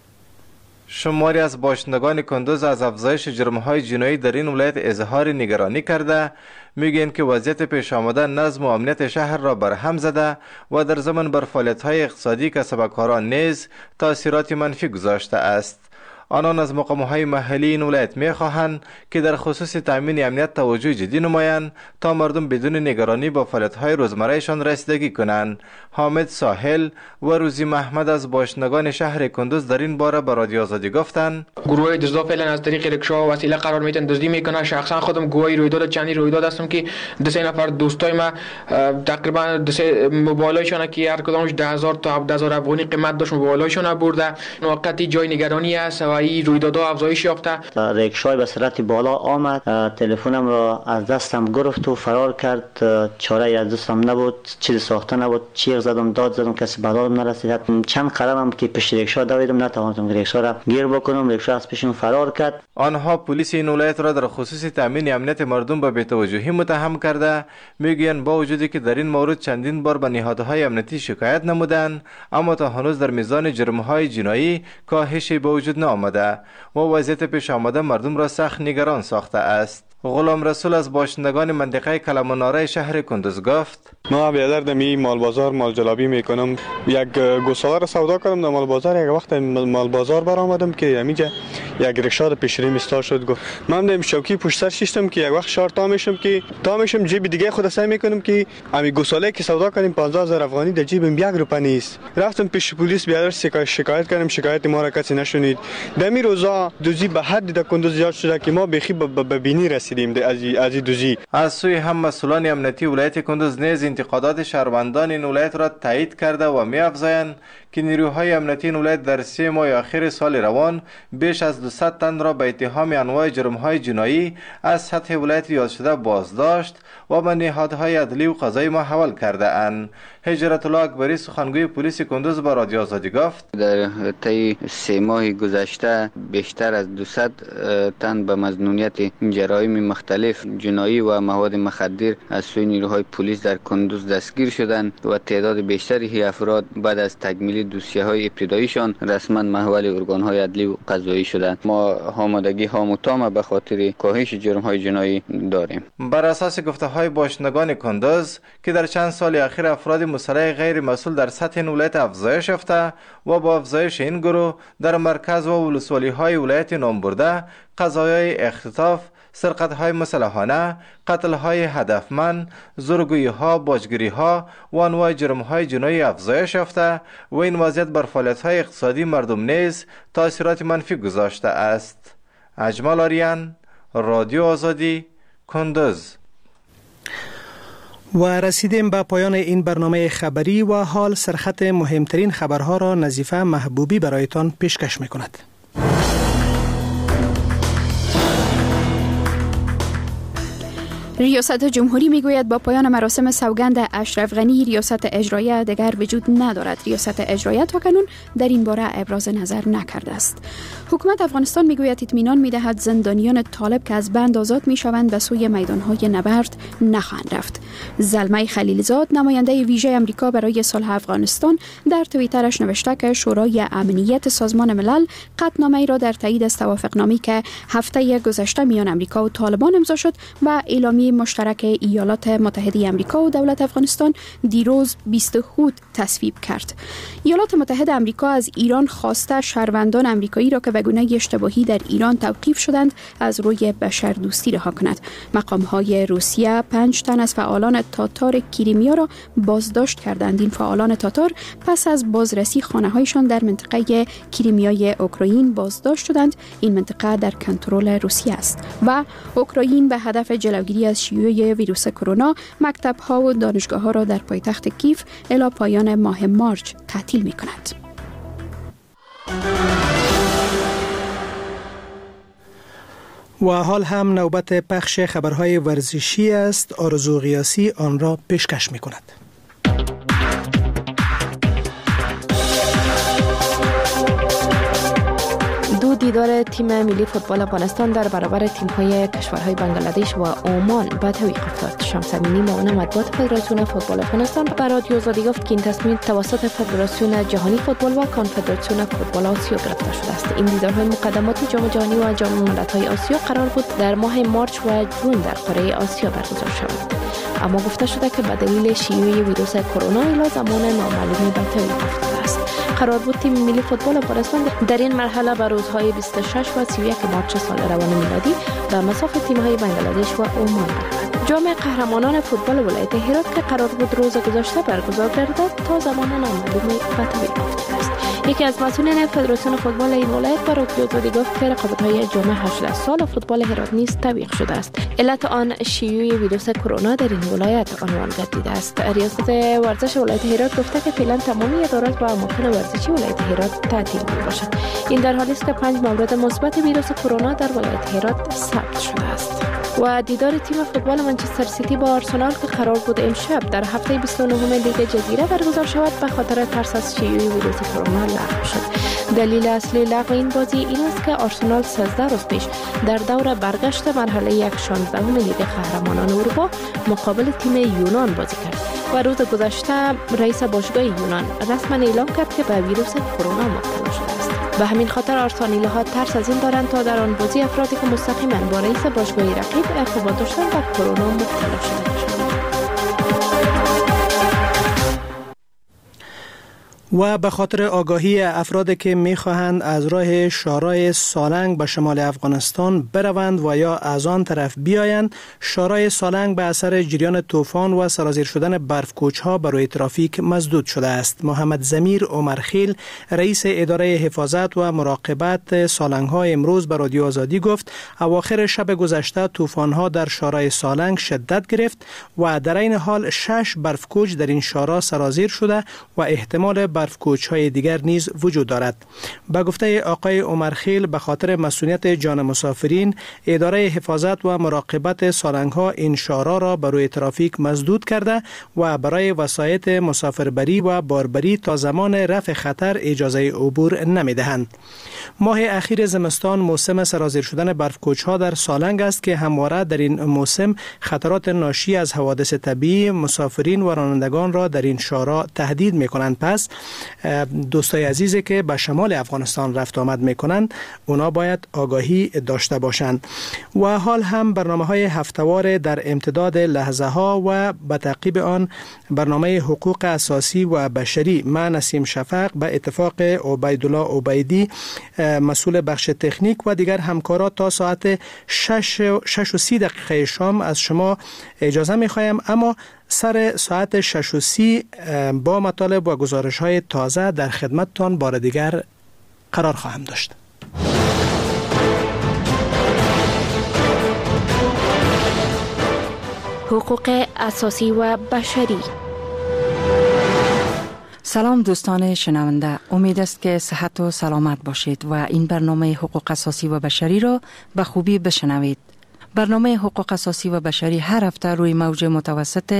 شماری از باشندگان کندوز از افزایش جرم‌های جنایی در این ولایت اظهار نگرانی کرده، میگن که وضعیت پیش آمده نظم و امنیت شهر را برهم زده و در ضمن بر فعالیت‌های اقتصادی کسب‌وکاران نیز تاثیرات منفی گذاشته است. آنان از مقام‌های محلی این ولایت می‌خواهند که در خصوص تامین امنیت توجه جدی نمایند تا مردم بدون نگرانی با فعالیت‌های روزمره‌شان رسیدگی کنند. حامد ساحل و روزی محمد از باشندگان شهر کندوز در این باره به رادیو آزادی گفتند: گروه دزدا فعلا از طریق رکشا و وسیله قرار میتن دزدی میکنه. شخصا خودم گواهی رویداد چندی رویداد هستم که 2 نفر دوستای ما تقریبا 2 موبایلایشون که هر کدامش 10000 تا 17000 افغانی قیمت داشت موبایلایشون برده. موقتی جای نگرانی است و این رویدادها افزایش یافته. رکشای به سرعت بالا آمد، تلفنم را از دستم گرفت و فرار کرد. چاره از دستم نبود، چیز ساخته نبود. چیغ زدم، داد زدم، کسی به حالم نرسید. چند قدمم که پشت رکشا دویدم نتوانستم رکشا را گیر بکنم. رکشا از پیشم فرار کرد. آنها پلیس این ولایت را در خصوص تامین امنیت مردم به بی‌توجهی متهم کرده. میگویند با وجودی که در این مورد چندین بار به نهادهای امنیتی شکایت نمودند، اما تا هنوز در میزان جرم‌های جنایی کاهشی به وجود نآمده و وضعیت پیش آمده مردم را سخت نگران ساخته است. غلام رسول از باشندگان منطقه کلماناره شهر کندوز گفت: ما بیادر دمی مال بازار مال جلابی میکنم. یک گوساله را سودا کردم در مال بازار. یک وقت مال بازار برآمدم که همینجا یک رکشا پیشری میستا شد. گفت من دم شوکی پشت سر شیشتم که یک وقت شار تا میشم جیب دیگه خود سعی میکنم که امی گوساله که سودا کردیم 15000 افغانی در جیبم 1 روپیه نیست. رفتم پیش پلیس بیادر شکایت کردم. شکایت ما را کسی نشنید. دمی روزا دوزی به حد در کندوز زیاد شده که ما بخی به بینی رسیدیم از دوزی. از سوی هم مسئولان امنیتی ولایت کندوز نیز انتقادات شهروندان این ولایت را تایید کرده و می‌افزایند که نیروهای امنیتی این ولایت در 3 ماه اخیر سال روان بیش از 200 تن را به اتهام انواع جرم‌های جنایی از سطح ولایت یاد شده بازداشت و به نهادهای عدلی و قضایی محول کرده اند. هجرت الله اکبری سخنگوی پلیس کندوز به رادیو آزادی گفت: در طی 3 ماه گذشته بیشتر از 200 تن به مظنونیت جرایم مختلف جنایی و مواد مخدر از سوی نیروهای پلیس در کندوز دستگیر شدند و تعداد بیشتری افراد بعد از تکمیل دوسیه‌های ابتداییشان رسما محول ارگان‌های عدلی و قضایی شدند. ما آمادگی هامتام به خاطر کاهش جرم‌های جنایی داریم. بر اساس گفته‌های باشندگان کندوز که در چند سال اخیر افراد مسلح غیر مسئول در سطح ولایت افزایش یافته و با افزایش این گروه در مرکز و ولسوالی‌های ولایت نام برده قضایای اختطاف، سرقت‌های مسلحانه، قتل‌های هدفمند، زورگویی‌ها، باجگیری‌ها و انواع جرم‌های جنایی افزایش یافته و این وضعیت بر فعالیت‌های اقتصادی مردم نیز تأثیرات منفی گذاشته است. اجمل آریان، رادیو آزادی، کندز. و رسیدیم به پایان این برنامه خبری و حال سرخط مهمترین خبرها را نظیفه محبوبی برایتان پیشکش می‌کند. ریاست جمهوری میگوید با پایان مراسم سوگند اشرف غنی ریاست اجرایه دیگر وجود ندارد. ریاست اجرایه تاکنون در این باره ابراز نظر نکرده است. حکومت افغانستان میگوید اطمینان میدهد زندانیان طالب که از بند آزاد میشوند به سوی میدانهای نبرد نخواهند رفت. زلمه خلیلزاد نماینده ویژه امریکا برای صلح افغانستان در توییترش نوشته که شورای امنیت سازمان ملل قطعنامه‌ای را در تایید از توافقنامه‌ای که هفته گذشته میان امریکا و طالبان امضا شد و اعلامیه مشترک ایالات متحده امریکا و دولت افغانستان دیروز 20 هوت تصویب کرد. ایالات متحده امریکا از ایران خواسته شهروندان امریکایی را که به گونه اشتباهی در ایران توقیف شدند از روی بشردوستی رها کند. مقام‌های روسیه 5 تن از فعالان تاتار کریمیا را بازداشت کردند. این فعالان تاتار پس از بازرسی خانه‌هایشان در منطقه کریمیای اوکراین بازداشت شدند. این منطقه در کنترل روسیه است و اوکراین به هدف جلوگیری از شیوع ویروس کرونا مکتب‌ها و دانشگاه‌ها را در پایتخت کیف الی پایان ماه مارچ تعطیل می‌کند. و حال هم نوبت پخش خبرهای ورزشی است. آرزو غیاسی آن را پیشکش می‌کند. دیدار تیم ملی فوتبال افغانستان در برابر تیم‌های کشورهای بنگلادش و عمان به تعویق افتاد. شمس امینی معاون مطبوعات فدراسیون فوتبال افغانستان به رادیو آزادی گفت که این تصمیم توسط فدراسیون جهانی فوتبال و کنفدراسیون فوتبال آسیا گرفته شده است. این دیدارهای مقدمات جام جهانی و جام ملت‌های آسیا قرار بود در ماه مارچ و جون در قاره آسیا برگزار شود. اما گفته شده که به دلیل شیوع ویروس کرونا الی زمان نامعلومی به تعویق افتاده است. قرار بود تیم ملی فوتبال افغانستان در این مرحله به روزهای 26 و 31 مارچ سال روان میلادی به مصاف تیم‌های بنگلادش و عمان برود. جام قهرمانان فوتبال ولایت هرات که قرار بود روز گذشته برگزار گردد تا زمان نامعلومی به تعویق افتاده است. یکی از مسئولین فدراسیون فوتبال این ولایت به رادیو آزادی گفت که رقابت‌های جام 18 سال فوتبال هرات نیز تعویق شده است. علت آن شیوع ویروس کرونا در این ولایت عنوان گردیده است. ریاست ورزش ولایت هرات گفته که فعلا تمامی ادارات و اماکن ورزشی ولایت هرات تعطیل میباشد. این در حالی است که 5 مورد مثبت ویروس کرونا در ولایت هرات ثبت شده است. و دیدار تیم فوتبال منچستر سیتی با آرسنال که قرار بود امشب در هفته 29 لیگ جزیره برگزار شود به خاطر ترس از شیوع ویروس کرونا لغو شد. دلیل اصلی لغو این بازی این است که آرسنال 13 روز پیش در دور برگشت مرحله 16 لیگ قهرمانان اروپا مقابل تیم یونان بازی کرد و روز گذشته رئیس باشگاه یونان رسما اعلام کرد که به ویروس کرونا مبتلا شده است. به همین خاطر آرسنالی‌ها ترس از این دارند تا در آن بازی افرادی که مستقیما با رئیس باشگاه رقیب ارتباط داشتند به کرونا مبتلا شده باشند. و به خاطر آگاهی افرادی که می‌خواهند از راه شارای سالنگ به شمال افغانستان بروند و یا از آن طرف بیایند، شارای سالنگ به اثر جریان طوفان و سرازیر شدن برف‌کوچ‌ها بر روی ترافیک مسدود شده است. محمد ضمیر عمرخیل رئیس اداره حفاظت و مراقبت سالنگ‌ها امروز به رادیو آزادی گفت اواخر شب گذشته طوفان‌ها در شارای سالنگ شدت گرفت و در این حال 6 برف‌کوچ در این شارا سرازیر شده و احتمال برف‌کوچ‌های دیگر نیز وجود دارد. به گفته آقای عمرخیل به خاطر مسئولیت جان مسافرین، اداره حفاظت و مراقبت سالنگ‌ها این شارا را بر روی ترافیک مسدود کرده و برای وسایط مسافربری و باربری تا زمان رفع خطر اجازه عبور نمی‌دهند. ماه اخیر زمستان موسم سرازیر شدن برف‌کوچ‌ها در سالنگ است که همواره در این موسم خطرات ناشی از حوادث طبیعی مسافرین و رانندگان را در این شارا تهدید می‌کنند. پس دوستای عزیزی که به شمال افغانستان رفت آمد میکنند اونا باید آگاهی داشته باشند. و حال هم برنامه‌های هفته‌وار در امتداد لحظه ها و به تعقیب آن برنامه حقوق اساسی و بشری. من نسیم شفق به اتفاق عبیدالله عبیدی مسئول بخش تکنیک و دیگر همکارات تا ساعت 6:30 شام از شما اجازه می‌خوایم، اما سر ساعت 6:30 با مطالب و گزارش‌های تازه در خدمتتان بار دیگر قرار خواهم داشت. حقوق اساسی و بشری. سلام دوستان شنونده، امید است که صحت و سلامت باشید و این برنامه حقوق اساسی و بشری را به خوبی بشنوید. برنامه حقوق اساسی و بشری هر هفته روی موج متوسط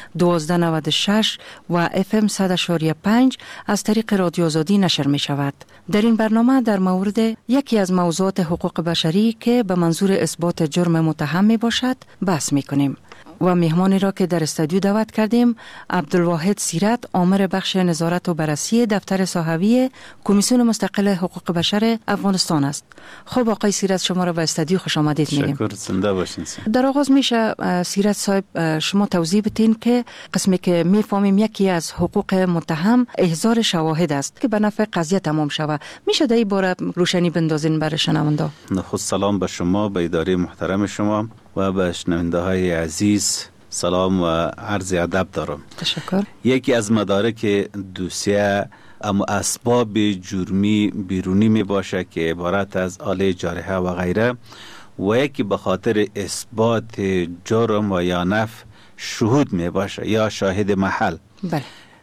1296 و FM 100.5 از طریق رادیو آزادی نشر می شود. در این برنامه در مورد یکی از موضوعات حقوق بشری که به منظور اثبات جرم متهم می باشد بحث می کنیم. و مهمانی را که در استودیو دعوت کردیم عبدالواحد سیرت، آمر بخش نظارت و بررسی دفتر صحوی کمیسیون مستقل حقوق بشر افغانستان است. خب آقای سیرت، شما را به استودیو خوش آمدید میگیم. شکر، زنده باشین. در آغاز میشه سیرت صاحب شما توضیح بدین که قسمی که میفهمیم یکی از حقوق متهم احضار شواهد است که به نفع قضیه تمام شود. میشه در این باره روشنی بندازین برای شنونده؟ نخست سلام به شما، به اداره محترم شما و به شنونده های عزیز سلام و عرض ادب دارم. تشکر. یکی از مدارک دوسیه اما اسباب جرمی بیرونی می باشه که عبارت از آله جارحه و غیره، و یکی به خاطر اثبات جرم و یا نفی شهود می باشه یا شاهد محل. بله.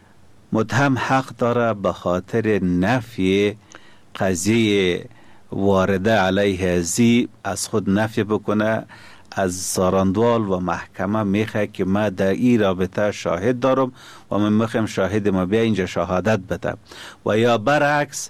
متهم حق داره به خاطر نفی قضیه وارده علیه ازی از خود نفی بکنه، از ساراندوال و محکمه میخواه که ما در این رابطه شاهد دارم و من میخوام شاهد ما بیا اینجا شهادت بده، و یا برعکس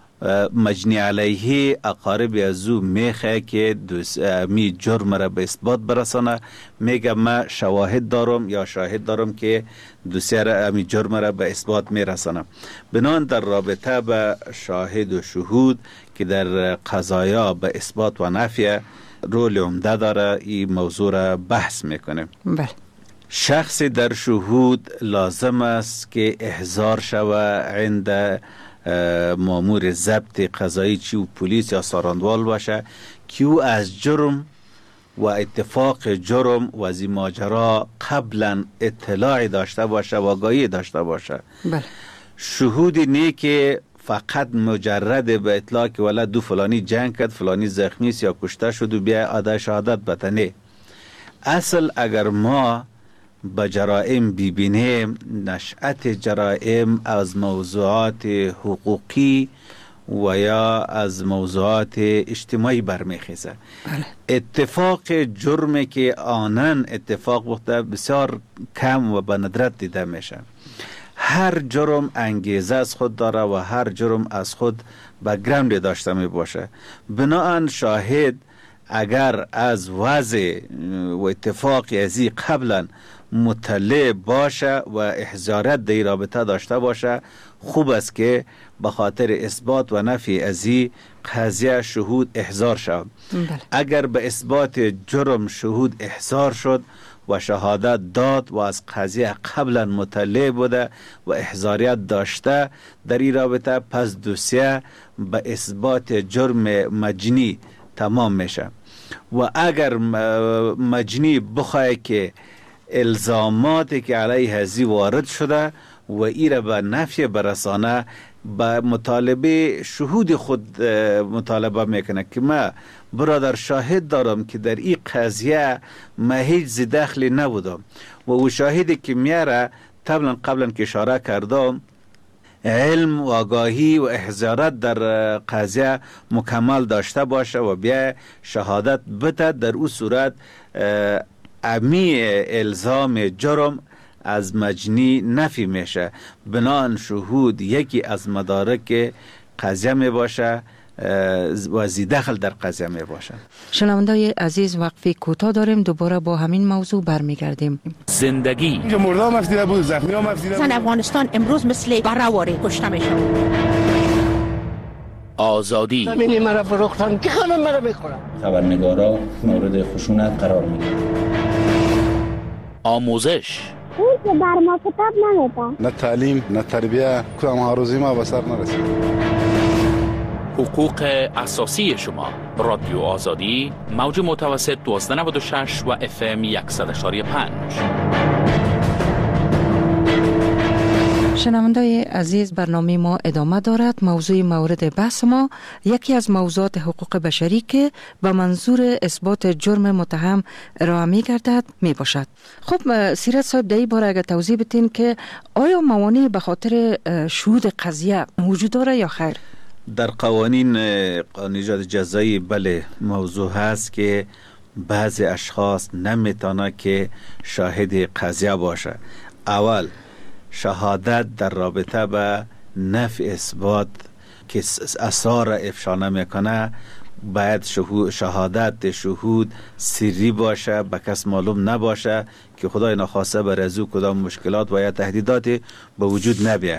مجنی علیه اقارب از او میخواه که می جرم را به اثبات برسانه، میگه ما شواهد دارم یا شاهد دارم که دوسیه را می جرم را به اثبات میرسانه. بنان در رابطه به شاهد و شهود که در قضایا به اثبات و نفی رول عمده داره، این موضوع را بحث میکنه. بله. شخص در شهود لازم است که احضار شوه عند مامور ضبط قضایی، چی و پلیس یا ساراندوال باشه، که او از جرم و اتفاق جرم و از این ماجرا قبلا اطلاعی داشته باشه و آگاهی داشته باشه. بله. شهود نه که فقط مجرد به اطلاع که ولی دو فلانی جنگ کرد، فلانی زخمی است یا کشته شد و بیا آده شهادت بتنه. اصل اگر ما به جرائم ببینیم، نشأت جرائم از موضوعات حقوقی و یا از موضوعات اجتماعی برمیخیزه. بله. اتفاق جرمی که آنن اتفاق بوده بسیار کم و به ندرت دیده میشه. هر جرم انگیزه از خود داره و هر جرم از خود بک‌گراند داشته می باشه. بناهن شاهد اگر از وضع و اتفاقی ازی قبلا مطلع باشه و احضارت در رابطه داشته باشه، خوب است که به خاطر اثبات و نفی ازی قضیه شهود احضار شد. اگر به اثبات جرم شهود احضار شد و شهادت داد و از قضیه قبلا مطلع بوده و احضاریت داشته در این رابطه، پس دوسیه به اثبات جرم مجنی تمام میشه. و اگر مجنی بخواه که الزاماتی که علیه ازی وارد شده و ایره به نفی برسانه، به مطالبه شهود خود مطالبه میکنه که ما برادر شاهد دارم که در این قضیه ما هیچ دخلی نبودم، و او شاهدی که میاره قبلا که اشاره کردم علم و آگاهی و احضارت در قضیه مکمل داشته باشه و بیا شهادت بده، در او صورت امی الزام جرم از مجنی نفی میشه. بنان شهود یکی از مدارک قضیه می باشه، و زیدخل در قضیه می باشند. شنوندای عزیز، وقفه کوتاه داریم، دوباره با همین موضوع برمیگردیم. زندگی اینجا مردم افزیده بود، زخمی هم افزیده بود. افغانستان امروز مثل برآوری کشته میشه. آزادی زمین مرا فروختن که خانم مرا میخورن. خبرنگارا مورد خشونت قرار میگیرن. آموزش اون که بر ما کتاب نمیدن. نه تعلیم نه تربیه، کدام هاروزی ما به سر نرسید. حقوق اساسی شما. رادیو آزادی، موج متوسط 1296 و FM 100.5. شنوندای عزیز، برنامه ما ادامه دارد. موضوع مورد بحث ما یکی از موضوعات حقوق بشری که به منظور اثبات جرم متهم ارائه می گردد می باشد. خب سیرت صاحب، در این باره اگر توضیح بدین که آیا موانع به خاطر شهود قضیه وجود داره یا خیر؟ در قوانین قانونیات جزایی بله موضوع هست که بعضی اشخاص نمیتونه که شاهد قضیه باشه. اول شهادت در رابطه به نفی اثبات که اسرار را افشا نمیکنه، باید شهادت شهود سری باشه، به کس معلوم نباشه که خدای نخواسته بر از او کدام مشکلات و یا تهدیداتی به وجود نبیه.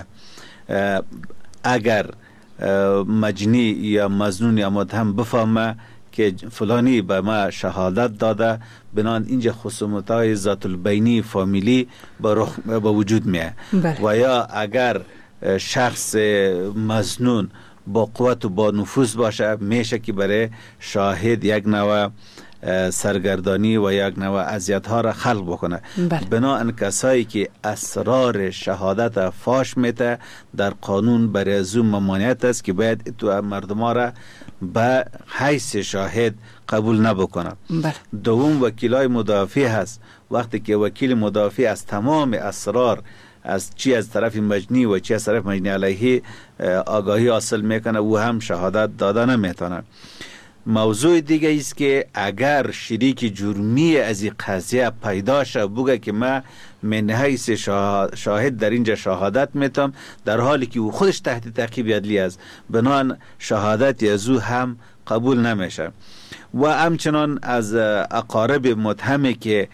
اگر مجنی یا مظنون یا متهم بفهمه که فلانی به ما شهادت داده، بنان اینجا خصومت‌های ذات البینی فامیلی به وجود میه. و یا اگر شخص مظنون با قوت و با نفوذ باشه، میشه که برای شاهد یک نوع سرگردانی و یک نوع اذیت‌ها را خلق بکنه. بنابراین کسایی که اسرار شهادت فاش میته در قانون برای از اون ممانعت است که باید تو مردم را به حیث شاهد قبول نبکنه. دوم وکیلای مدافع هست. وقتی که وکیل مدافع از تمام اسرار از چی از طرف مجنی و چی از طرف مجنی علیه آگاهی حاصل میکنه، او هم شهادت داده نمیتونه. موضوع دیگه است که اگر شریک جرمی از این قضیه پیدا شه، بگه که من من حیث شاهد در اینجا شهادت میتم، در حالی که او خودش تحت تعقیب عدلی است، بنان شهادت از او هم قبول نمیشه. و همچنان از اقارب متهمی که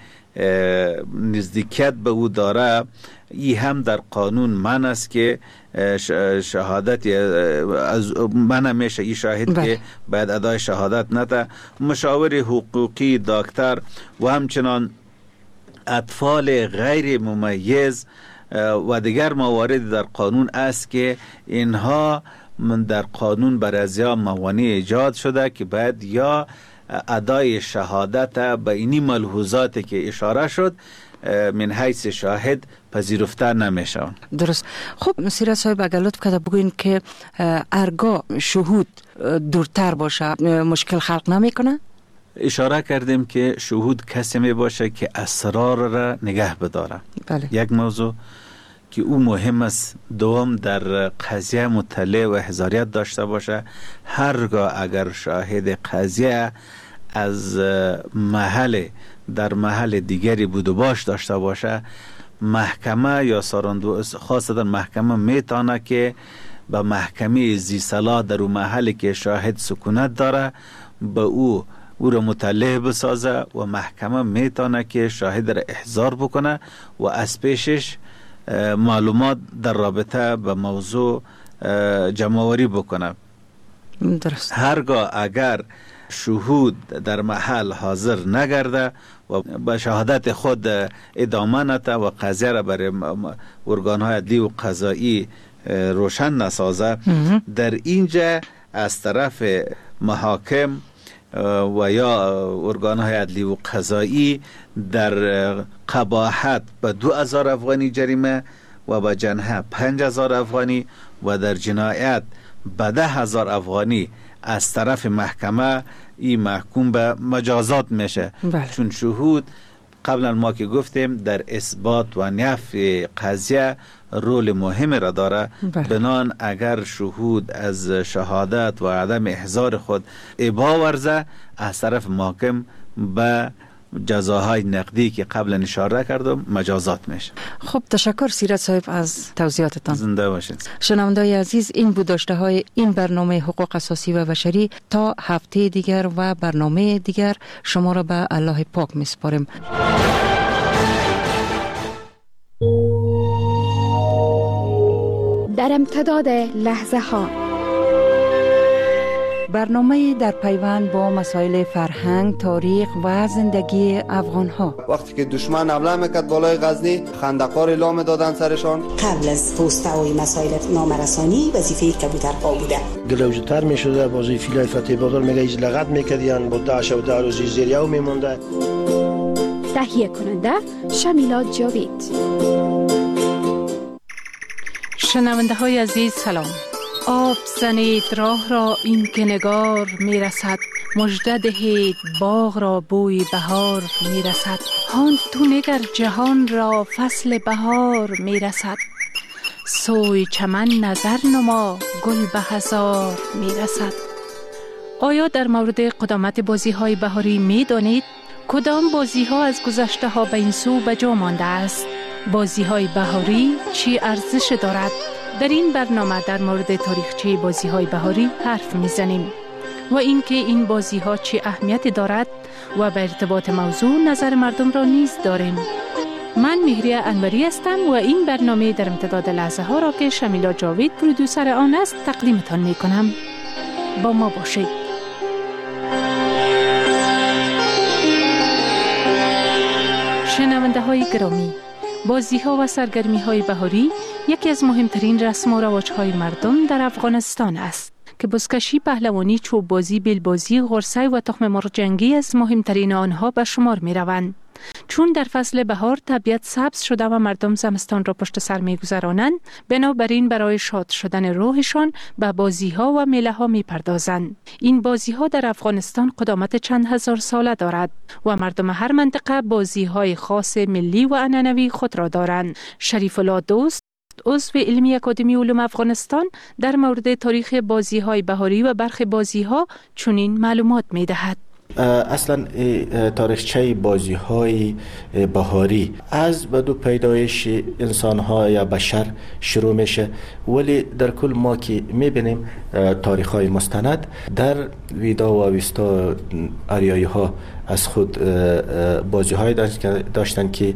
نزدیکیت به او داره، ای هم در قانون من است که شهادت از من میشه ای شاهد که باید ادای شهادت نده. مشاور حقوقی، دکتر و همچنان اطفال غیر ممیز و دیگر موارد در قانون است که اینها در قانون بر ازیا موانع ایجاد شده که باید یا ادای شهادت به اینی ملحوظاتی که اشاره شد من حیث شاهد پذیرفته نمیشون. درست. خب سیرت صاحب اگر لطف کرده بگوین که ارگاه شهود دورتر باشه مشکل خلق نمیکنه؟ اشاره کردیم که شهود کسی می باشه که اسرار را نگه بداره. یک موضوع که او مهم است. دوم در قضیه مطلع و حضاریت داشته باشه. هرگاه اگر شاهد قضیه از محل در محل دیگری بود و باش داشته باشه، محکمه یا ساراندو خاصتا محکمه میتونه که به محکمه زی صلاح در اون محلی که شاهد سکونت داره به او را مطلع بسازه و محکمه میتونه که شاهد را احضار بکنه و از پیشش معلومات در رابطه به موضوع جمع‌آوری بکنه. درست. هرگاه اگر شهود در محل حاضر نگرده و به شهادت خود ادامه نده و قضیه را برای ارگان‌های عدلی و قضایی روشن نسازه، در اینجا از طرف محاکم و یا ارگان‌های عدلی و قضایی در قباحت به 2000 افغانی جریمه و به جنحه 5000 افغانی و در جنایت به 10,000 افغانی از طرف محکمه این محکوم به مجازات میشه. چون شهود قبلا ما که گفتیم در اثبات و نفی قضیه رول مهم را داره. بنان اگر شهود از شهادت و عدم احضار خود ابا ورزه، از طرف محکم به جزاهای نقدی که قبلا اشاره کردم مجازات میشه. خب تشکر سیرت صاحب از توضیحاتتان. زنده باشید. شنوندگان عزیز، این بود داشته های این برنامه حقوق اساسی و بشری. تا هفته دیگر و برنامه دیگر شما را به الله پاک میسپاریم. در امتداد لحظه ها، برنامه در پیوند با مسائل فرهنگ، تاریخ و زندگی افغان ها. وقتی که دشمن حمله میکرد بالای غزنی، خندقار اعلام دادن سرشان. قبل از پوسته و مسائل نامرسانی وظیفه کبوترها بوده. دلوجتر میشده بازی فیلای فتح بادال میگه ایز لغت میکردیان با داعش و داروزی زیریو میمونده. تهیه کننده شمیلات جاوید. شنونده های عزیز سلام. آب زنید راه را این که نگار میرسد، مژده دهید باغ را بوی بهار میرسد. هان تو نگر جهان را فصل بهار میرسد، سوی چمن نظر نما گل به هزار میرسد. آیا در مورد قدامت بازی های بهاری می دانید؟ کدام بازی ها از گذشته ها به این سو به جا مانده است؟ بازی های بهاری چی ارزش دارد؟ در این برنامه در مورد تاریخچه بازی های بهاری حرف میزنیم و اینکه این بازی ها چی اهمیت دارد و به ارتباط موضوع نظر مردم را نیز داریم. من مهریه انوری هستم و این برنامه در امتداد لحظه ها را که شمیلا جاوید پرودوسر آن است تقدیمتان می کنم. با ما باشید. شنونده های گرامی، بازی ها و سرگرمی های بهاری یکی از مهمترین رسم و رواج های مردم در افغانستان است که بزکشی، پهلوانی، چوب بازی، بیل بازی، غرسه و تخم مرغ جنگی از مهمترین آنها به شمار می روند. چون در فصل بهار طبیعت سبز شده و مردم زمستان را پشت سر می گذرانند، بنابراین برای شاد شدن روحشان به بازی ها و میله ها می پردازند. این بازی ها در افغانستان قدامت چند هزار ساله دارد و مردم هر منطقه بازی های خاص ملی و عنعنوی خود را دارند. شریف الله دوست، عضو علمی اکادمی علوم افغانستان، در مورد تاریخ بازی های بهاری و برخی بازی ها چنین معلومات می دهد. اصلا تاریخچه بازی های بهاری از بدو پیدایش انسان ها یا بشر شروع میشه، ولی در کل ما که میبینیم تاریخ های مستند در ویدا و ویستا آریایی ها از خود بازی های داشتن که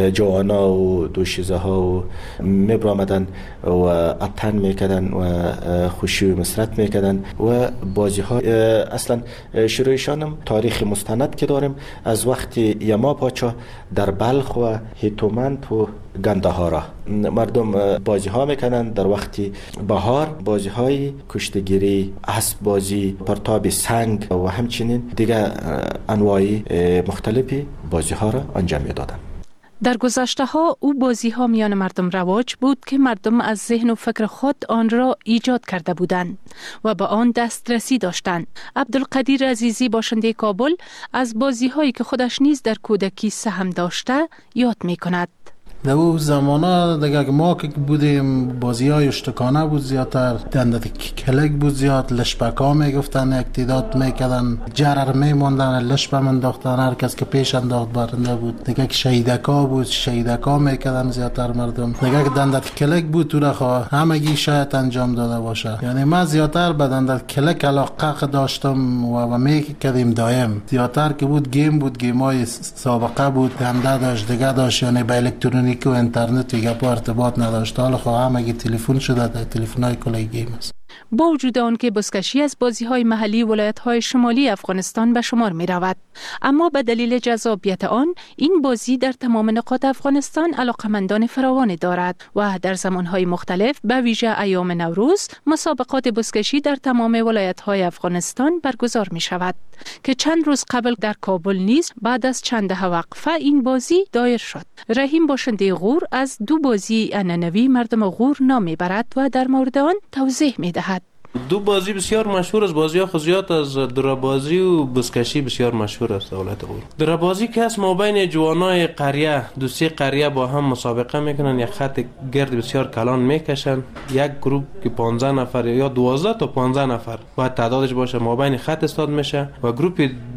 جوانا و دوشیزه ها و میبرامدن و ابتن میکردن و خوشی و مسرت میکردن و بازی ها اصلا شروعشان تاریخ مستند که داریم از وقت یما پاچا در بلخ و هیتومند و گندهارا مردم بازی ها میکنن. در وقت بهار بازی های کشتگیری، اسب بازی، پرتاب سنگ و همچنین دیگه انواع مختلفی بازی ها را انجام میدادن. در گذشته ها او بازی ها میان مردم رواج بود که مردم از ذهن و فکر خود آن را ایجاد کرده بودند و به آن دسترسی داشتند. عبدالقدیر عزیزی باشنده کابل از بازی هایی که خودش نیز در کودکی سهم داشته یاد می کند. در او زمانه دیگه ما که بودیم بازی های اشتکانه بود زیادتر، دندت کلک بود زیاد، لشپکا میگفتن، اقتداد میکردن، جرر میموندن، لشپ منداختن، هر کس که پیش انداخت برنده بود. دیگه که شهیدکا بود، شهیدکا میکردن زیادتر مردم. دیگه که دندت کلک بود تو رخوا همگی شاید انجام داده باشه. یعنی من زیادتر به دندت کلک علاقه داشتم و میکردیم دایم. زیادتر که بود گیم بود، گیمای سابقه بود، دنده داشت، دیگه داشت، یعنی به الکترونیک و اینترنت دیگه با ارتباط نداشت. حالا خب همگی تلفن شده، در تلفن‌های کلی گیم است. با وجود آن که بزکشی از بازی‌های محلی ولایت‌های شمالی افغانستان به شمار می‌رود، اما به دلیل جذابیت آن این بازی در تمام نقاط افغانستان علاقمندان فراوانی دارد و در زمان‌های مختلف به ویژه ایام نوروز مسابقات بزکشی در تمام ولایت‌های افغانستان برگزار می‌شود که چند روز قبل در کابل نیز بعد از چند دهه وقفه این بازی دایر شد. رحیم باشنده غور از دو بازی عنعنوی مردم غور نام می‌برد و در مورد آن توضیح می‌دهد. دو بازی بسیار مشهور است. بازی ها خود از دربازی و بزکشی بسیار مشهور است ولایت غور. دربازی که از مابین جوانای قریه، دو سه قریه با هم مسابقه میکنن، یک خط گرد بسیار کلان میکشن، یک گروه که 15 نفر یا 12 تا 15 نفر باید تعدادش باشه مابین خط استاد میشه و گروه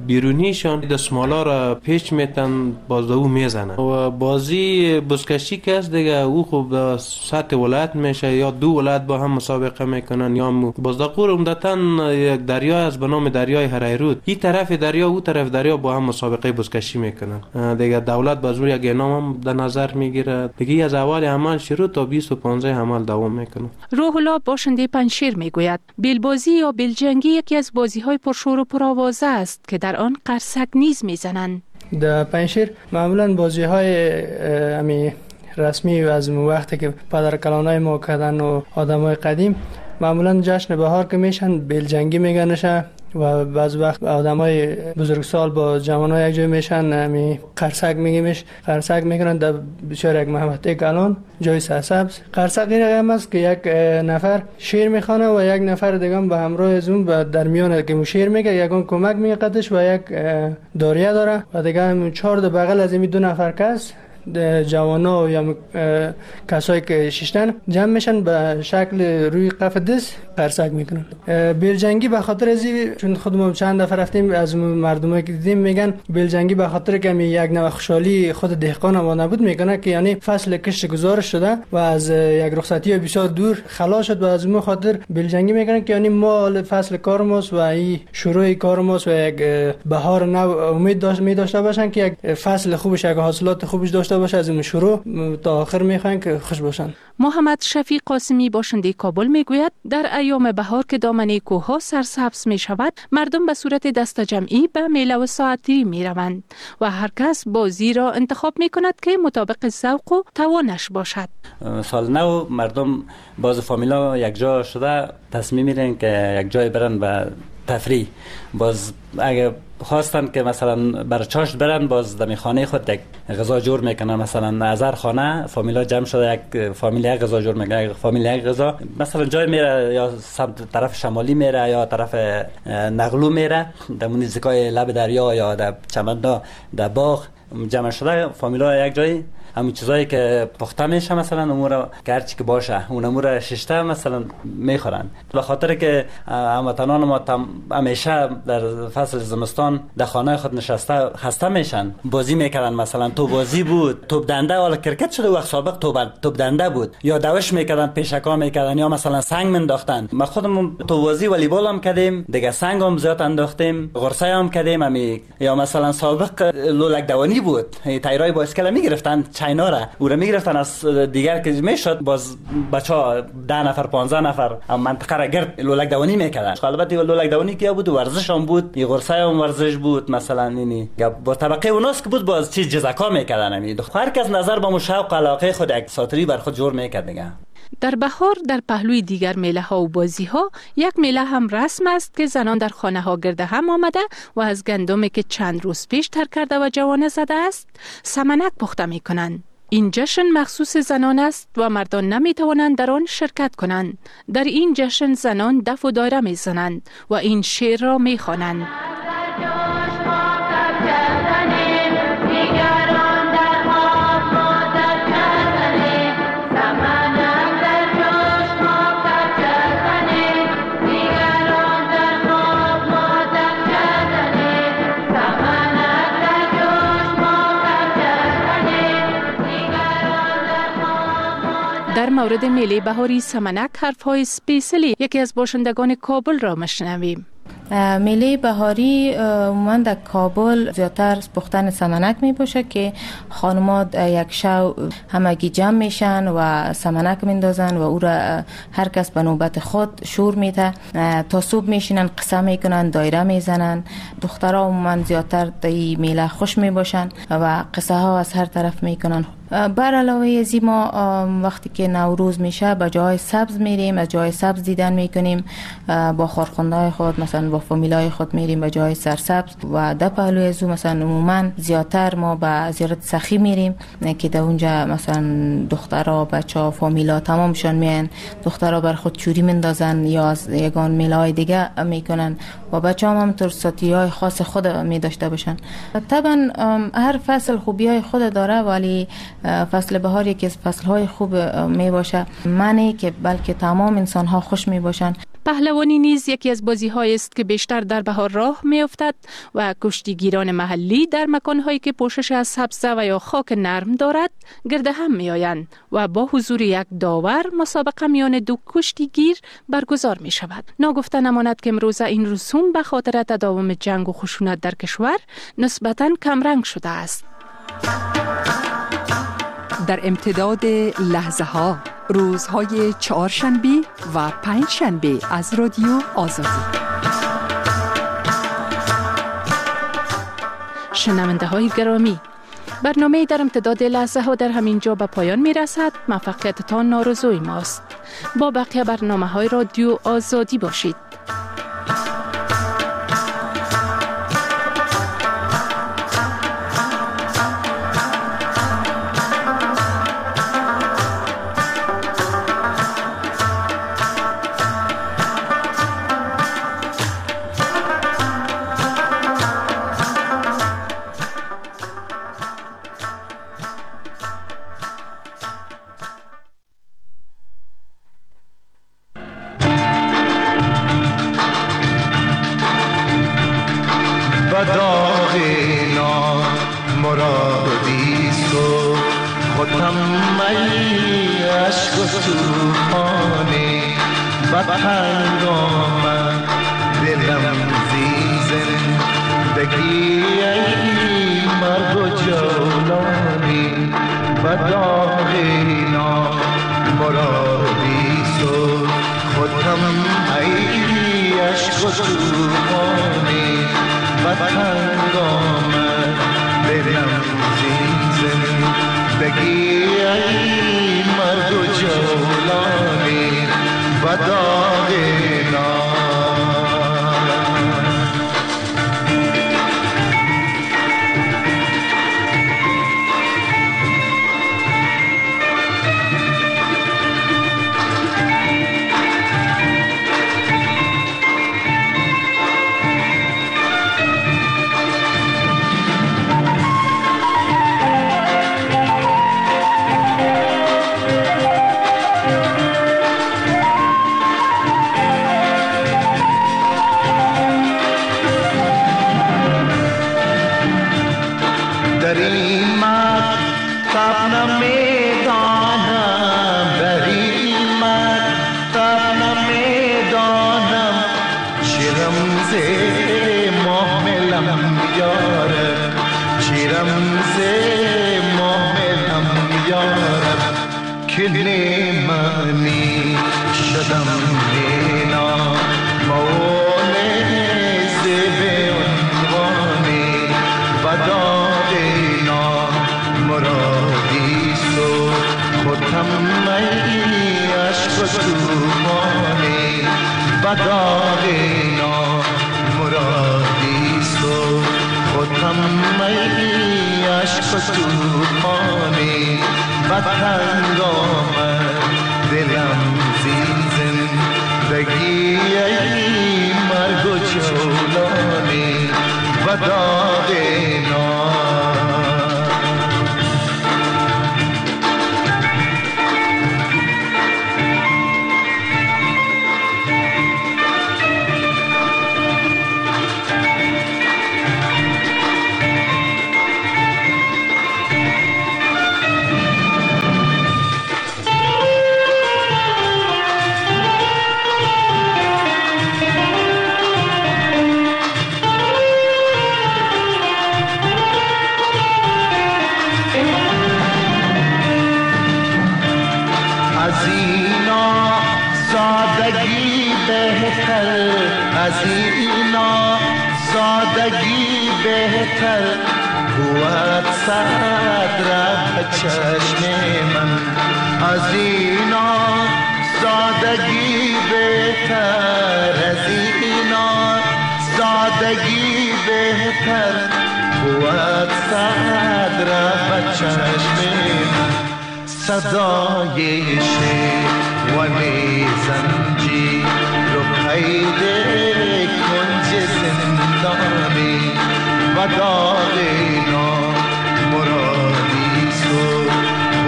بیرونیشان دستمالا را پیچ میتن باز دو میزنن و بازی بزکشی که است دیگه او خوب سطح ولایت میشه یا دو ولایت با هم مسابقه میکنن یا بازدقور عمدتاً یک دریا است به نام دریای هریرود، این طرف دریا او طرف دریا با هم مسابقه بزکشی میکنن دیگه. دولت باز یک انعام هم در نظر میگیره دیگه. از اول عمل شروع تا 25 عمل دوام میکنه. روح الله باشنده پنشیر میگوید بیلبازی یا بیلجنگی یکی از بازی‌های پرشور و پرآوازه است که در آن قرصک نیز میزنند. در پنشیر معمولا بازی‌های رسمی و از وقتی که پدر کلانای ما کردن و آدمای قدیم معمولا جشن بهار که میشن بیلجنگی میگنشه و بعض وقت آدمای بزرگسال با جوانای یک جای میشن قرصک میگیمش قرصک میکنن در بسیار یک محوطه کلان جای سرسبز. قرصک این رقم است که یک نفر شعر میخوانه و یک نفر دیگه به همراه از اون در میان که شعر میگه یگان کمک میگه قدش و یک داریه داره و دیگه 4 بغل از این 2 نفر کس جوانا یا کسایی که ششتن جمع میشن به شکل روی قف دست قرصک میکنن. بیلجنگی به خاطر ازی چون خودمون چند دفعه رفتیم از مردمایی که دیدیم میگن بیلجنگی به خاطر که یک نوع خوشحالی خود دهقان ما نبود میکنه که یعنی فصل کشت گزارش شده و از یک رخصتی بسیار دور خلاص شد و از اون خاطر بیلجنگی میکنن که یعنی ما فصل کار ماست و این شروع کار ماست و یک بهار نو امید داشته باشن که یک فصل خوبش یک حاصلات خوبش داشته باشه از این شروع تا آخر میخواین که خوش باشن. محمد شفیق قاسمی باشنده کابل میگوید در ایام بهار که دامنه کوه‌ها سرسبز می شود مردم به صورت دست جمعی به میله و ساعتی می روند و هر کس بازی را انتخاب می کند که مطابق ذوق و توانش باشد. سال نو مردم باز فامیلا یک جا شده تصمیم میگیرن که یک جای برن به تفریح. باز اگه خواستن که مثلا بر چاشت برن باز دمی خانه خود یک غذا جور میکنن. مثلا از هر خانه فامیلا جمع شده یک فامیل یک غذا جور میکنه. یک فامیل یک غذا مثلا جای میره یا سمت طرف شمالی میره یا طرف نغلو میره در منیزکای لب دریا یا در چمندا در باغ جمع شده فامیلا یک جایی همون چیزایی که پخته میشه مثلا امور که هرچی که باشه اون امور ششته مثلا میخورن. به خاطر که هموطنان ما همیشه در فصل زمستان در خانه خود نشسته خسته میشن بازی میکردن. مثلا تو بازی بود توپ دنده حالا کرکت شده وقت سابق توپ دنده بود یا دوش میکردن پیشکا میکردن یا مثلا سنگ منداختن. ما خودمون تو بازی والیبال هم کردیم دیگه سنگ هم زیاد انداختیم قرصه هم کردیم یا مثلا سابق لولک دوانی بود تایرای بایسکل میگرفتن چاینا را او را میگرفتن از دیگر که میشد باز بچا 10 نفر 15 نفر منطقه را گرد لولک دوانی میکردن. البته لولک دوانی که بود ورزش هم بود یه قرصه هم ورزش بود مثلا اینی با طبقه اوناس که بود باز چیز جزاکا میکردن. هر کس نظر با مشوق علاقه خود یک ساتری بر خود جور میکرد دیگه. در بهار در پهلوی دیگر میله ها و بازی ها یک میله هم رسم است که زنان در خانه ها گرد هم آمده و از گندمی که چند روز پیش تر کرده و جوانه زده است سمنک پخته می کنند. این جشن مخصوص زنان است و مردان نمی توانند در آن شرکت کنند. در این جشن زنان دف و دایره می زنند و این شعر را می خوانند. در مورد میله بهاری سمنک حرف‌های سپیسلی یکی از باشندگان کابل را مشنویم. میله بهاری عموما در کابل زیادتر پختن سمنک می باشه که خانم‌ها یک شو همگی جمع میشن و سمنک میندازن و او را هر کس به نوبت خود شور میده تا صبح میشینن قصه میکنن دایره میزنن. دخترها عموما زیادتر در این میله خوش می باشن و قصه ها از هر طرف میکنن. بر علاوه از این ما وقتی که نوروز میشه به جای سبز میریم از جای سبز دیدن میکنیم با خارخوندهای خود مثلا با فامیلای خود میریم به جای سرسبز و در پهلوی از مثلا عموما زیادتر ما به زیارت سخی میریم که در اونجا مثلا دخترها بچه‌ها فامیلا تمامشون میان دخترها بر خود چوری میندازن یا از یگان میله‌های دیگه میکنن و بچه‌ها هم ترساتی‌های خاص خود می داشته باشن. طبعا هر فصل خوبی‌های خود داره ولی فصل بهار یکی از فصل‌های خوب می باشه. معنی که بلکه تمام انسان‌ها خوش می باشن. پهلوانی نیز یکی از بازی‌هایی است که بیشتر در بهار راه می‌افتد و کشتیگیران محلی در مکان‌هایی که پوشش از سبزه و یا خاک نرم دارد گرد هم می‌آیند و با حضور یک داور مسابقه میان دو کشتیگیر برگزار می‌شود. ناگفته نماند که امروزه این رسوم به خاطر تداوم جنگ و خشونت در کشور نسبتاً کمرنگ شده است. در امتداد لحظه ها روزهای چهارشنبه و پنجشنبه از رادیو آزادی. شنونده های گرامی، برنامه در امتداد لحظه ها در همین جا به پایان می رسد. موفقیتتان آرزوی ماست. با بقیه برنامه های رادیو آزادی باشید.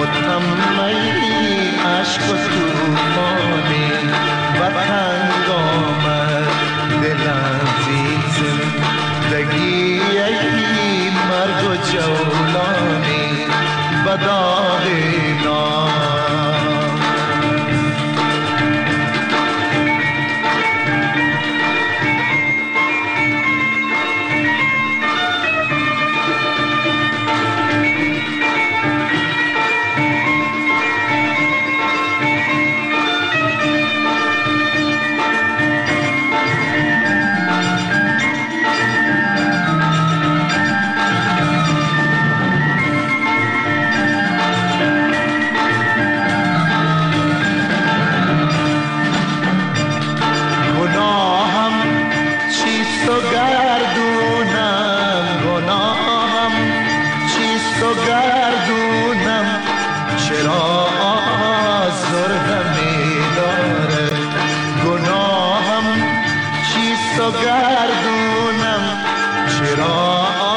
عشق و توفانی و تنگا جولانی بداغ نام گردونم گناهم چیست و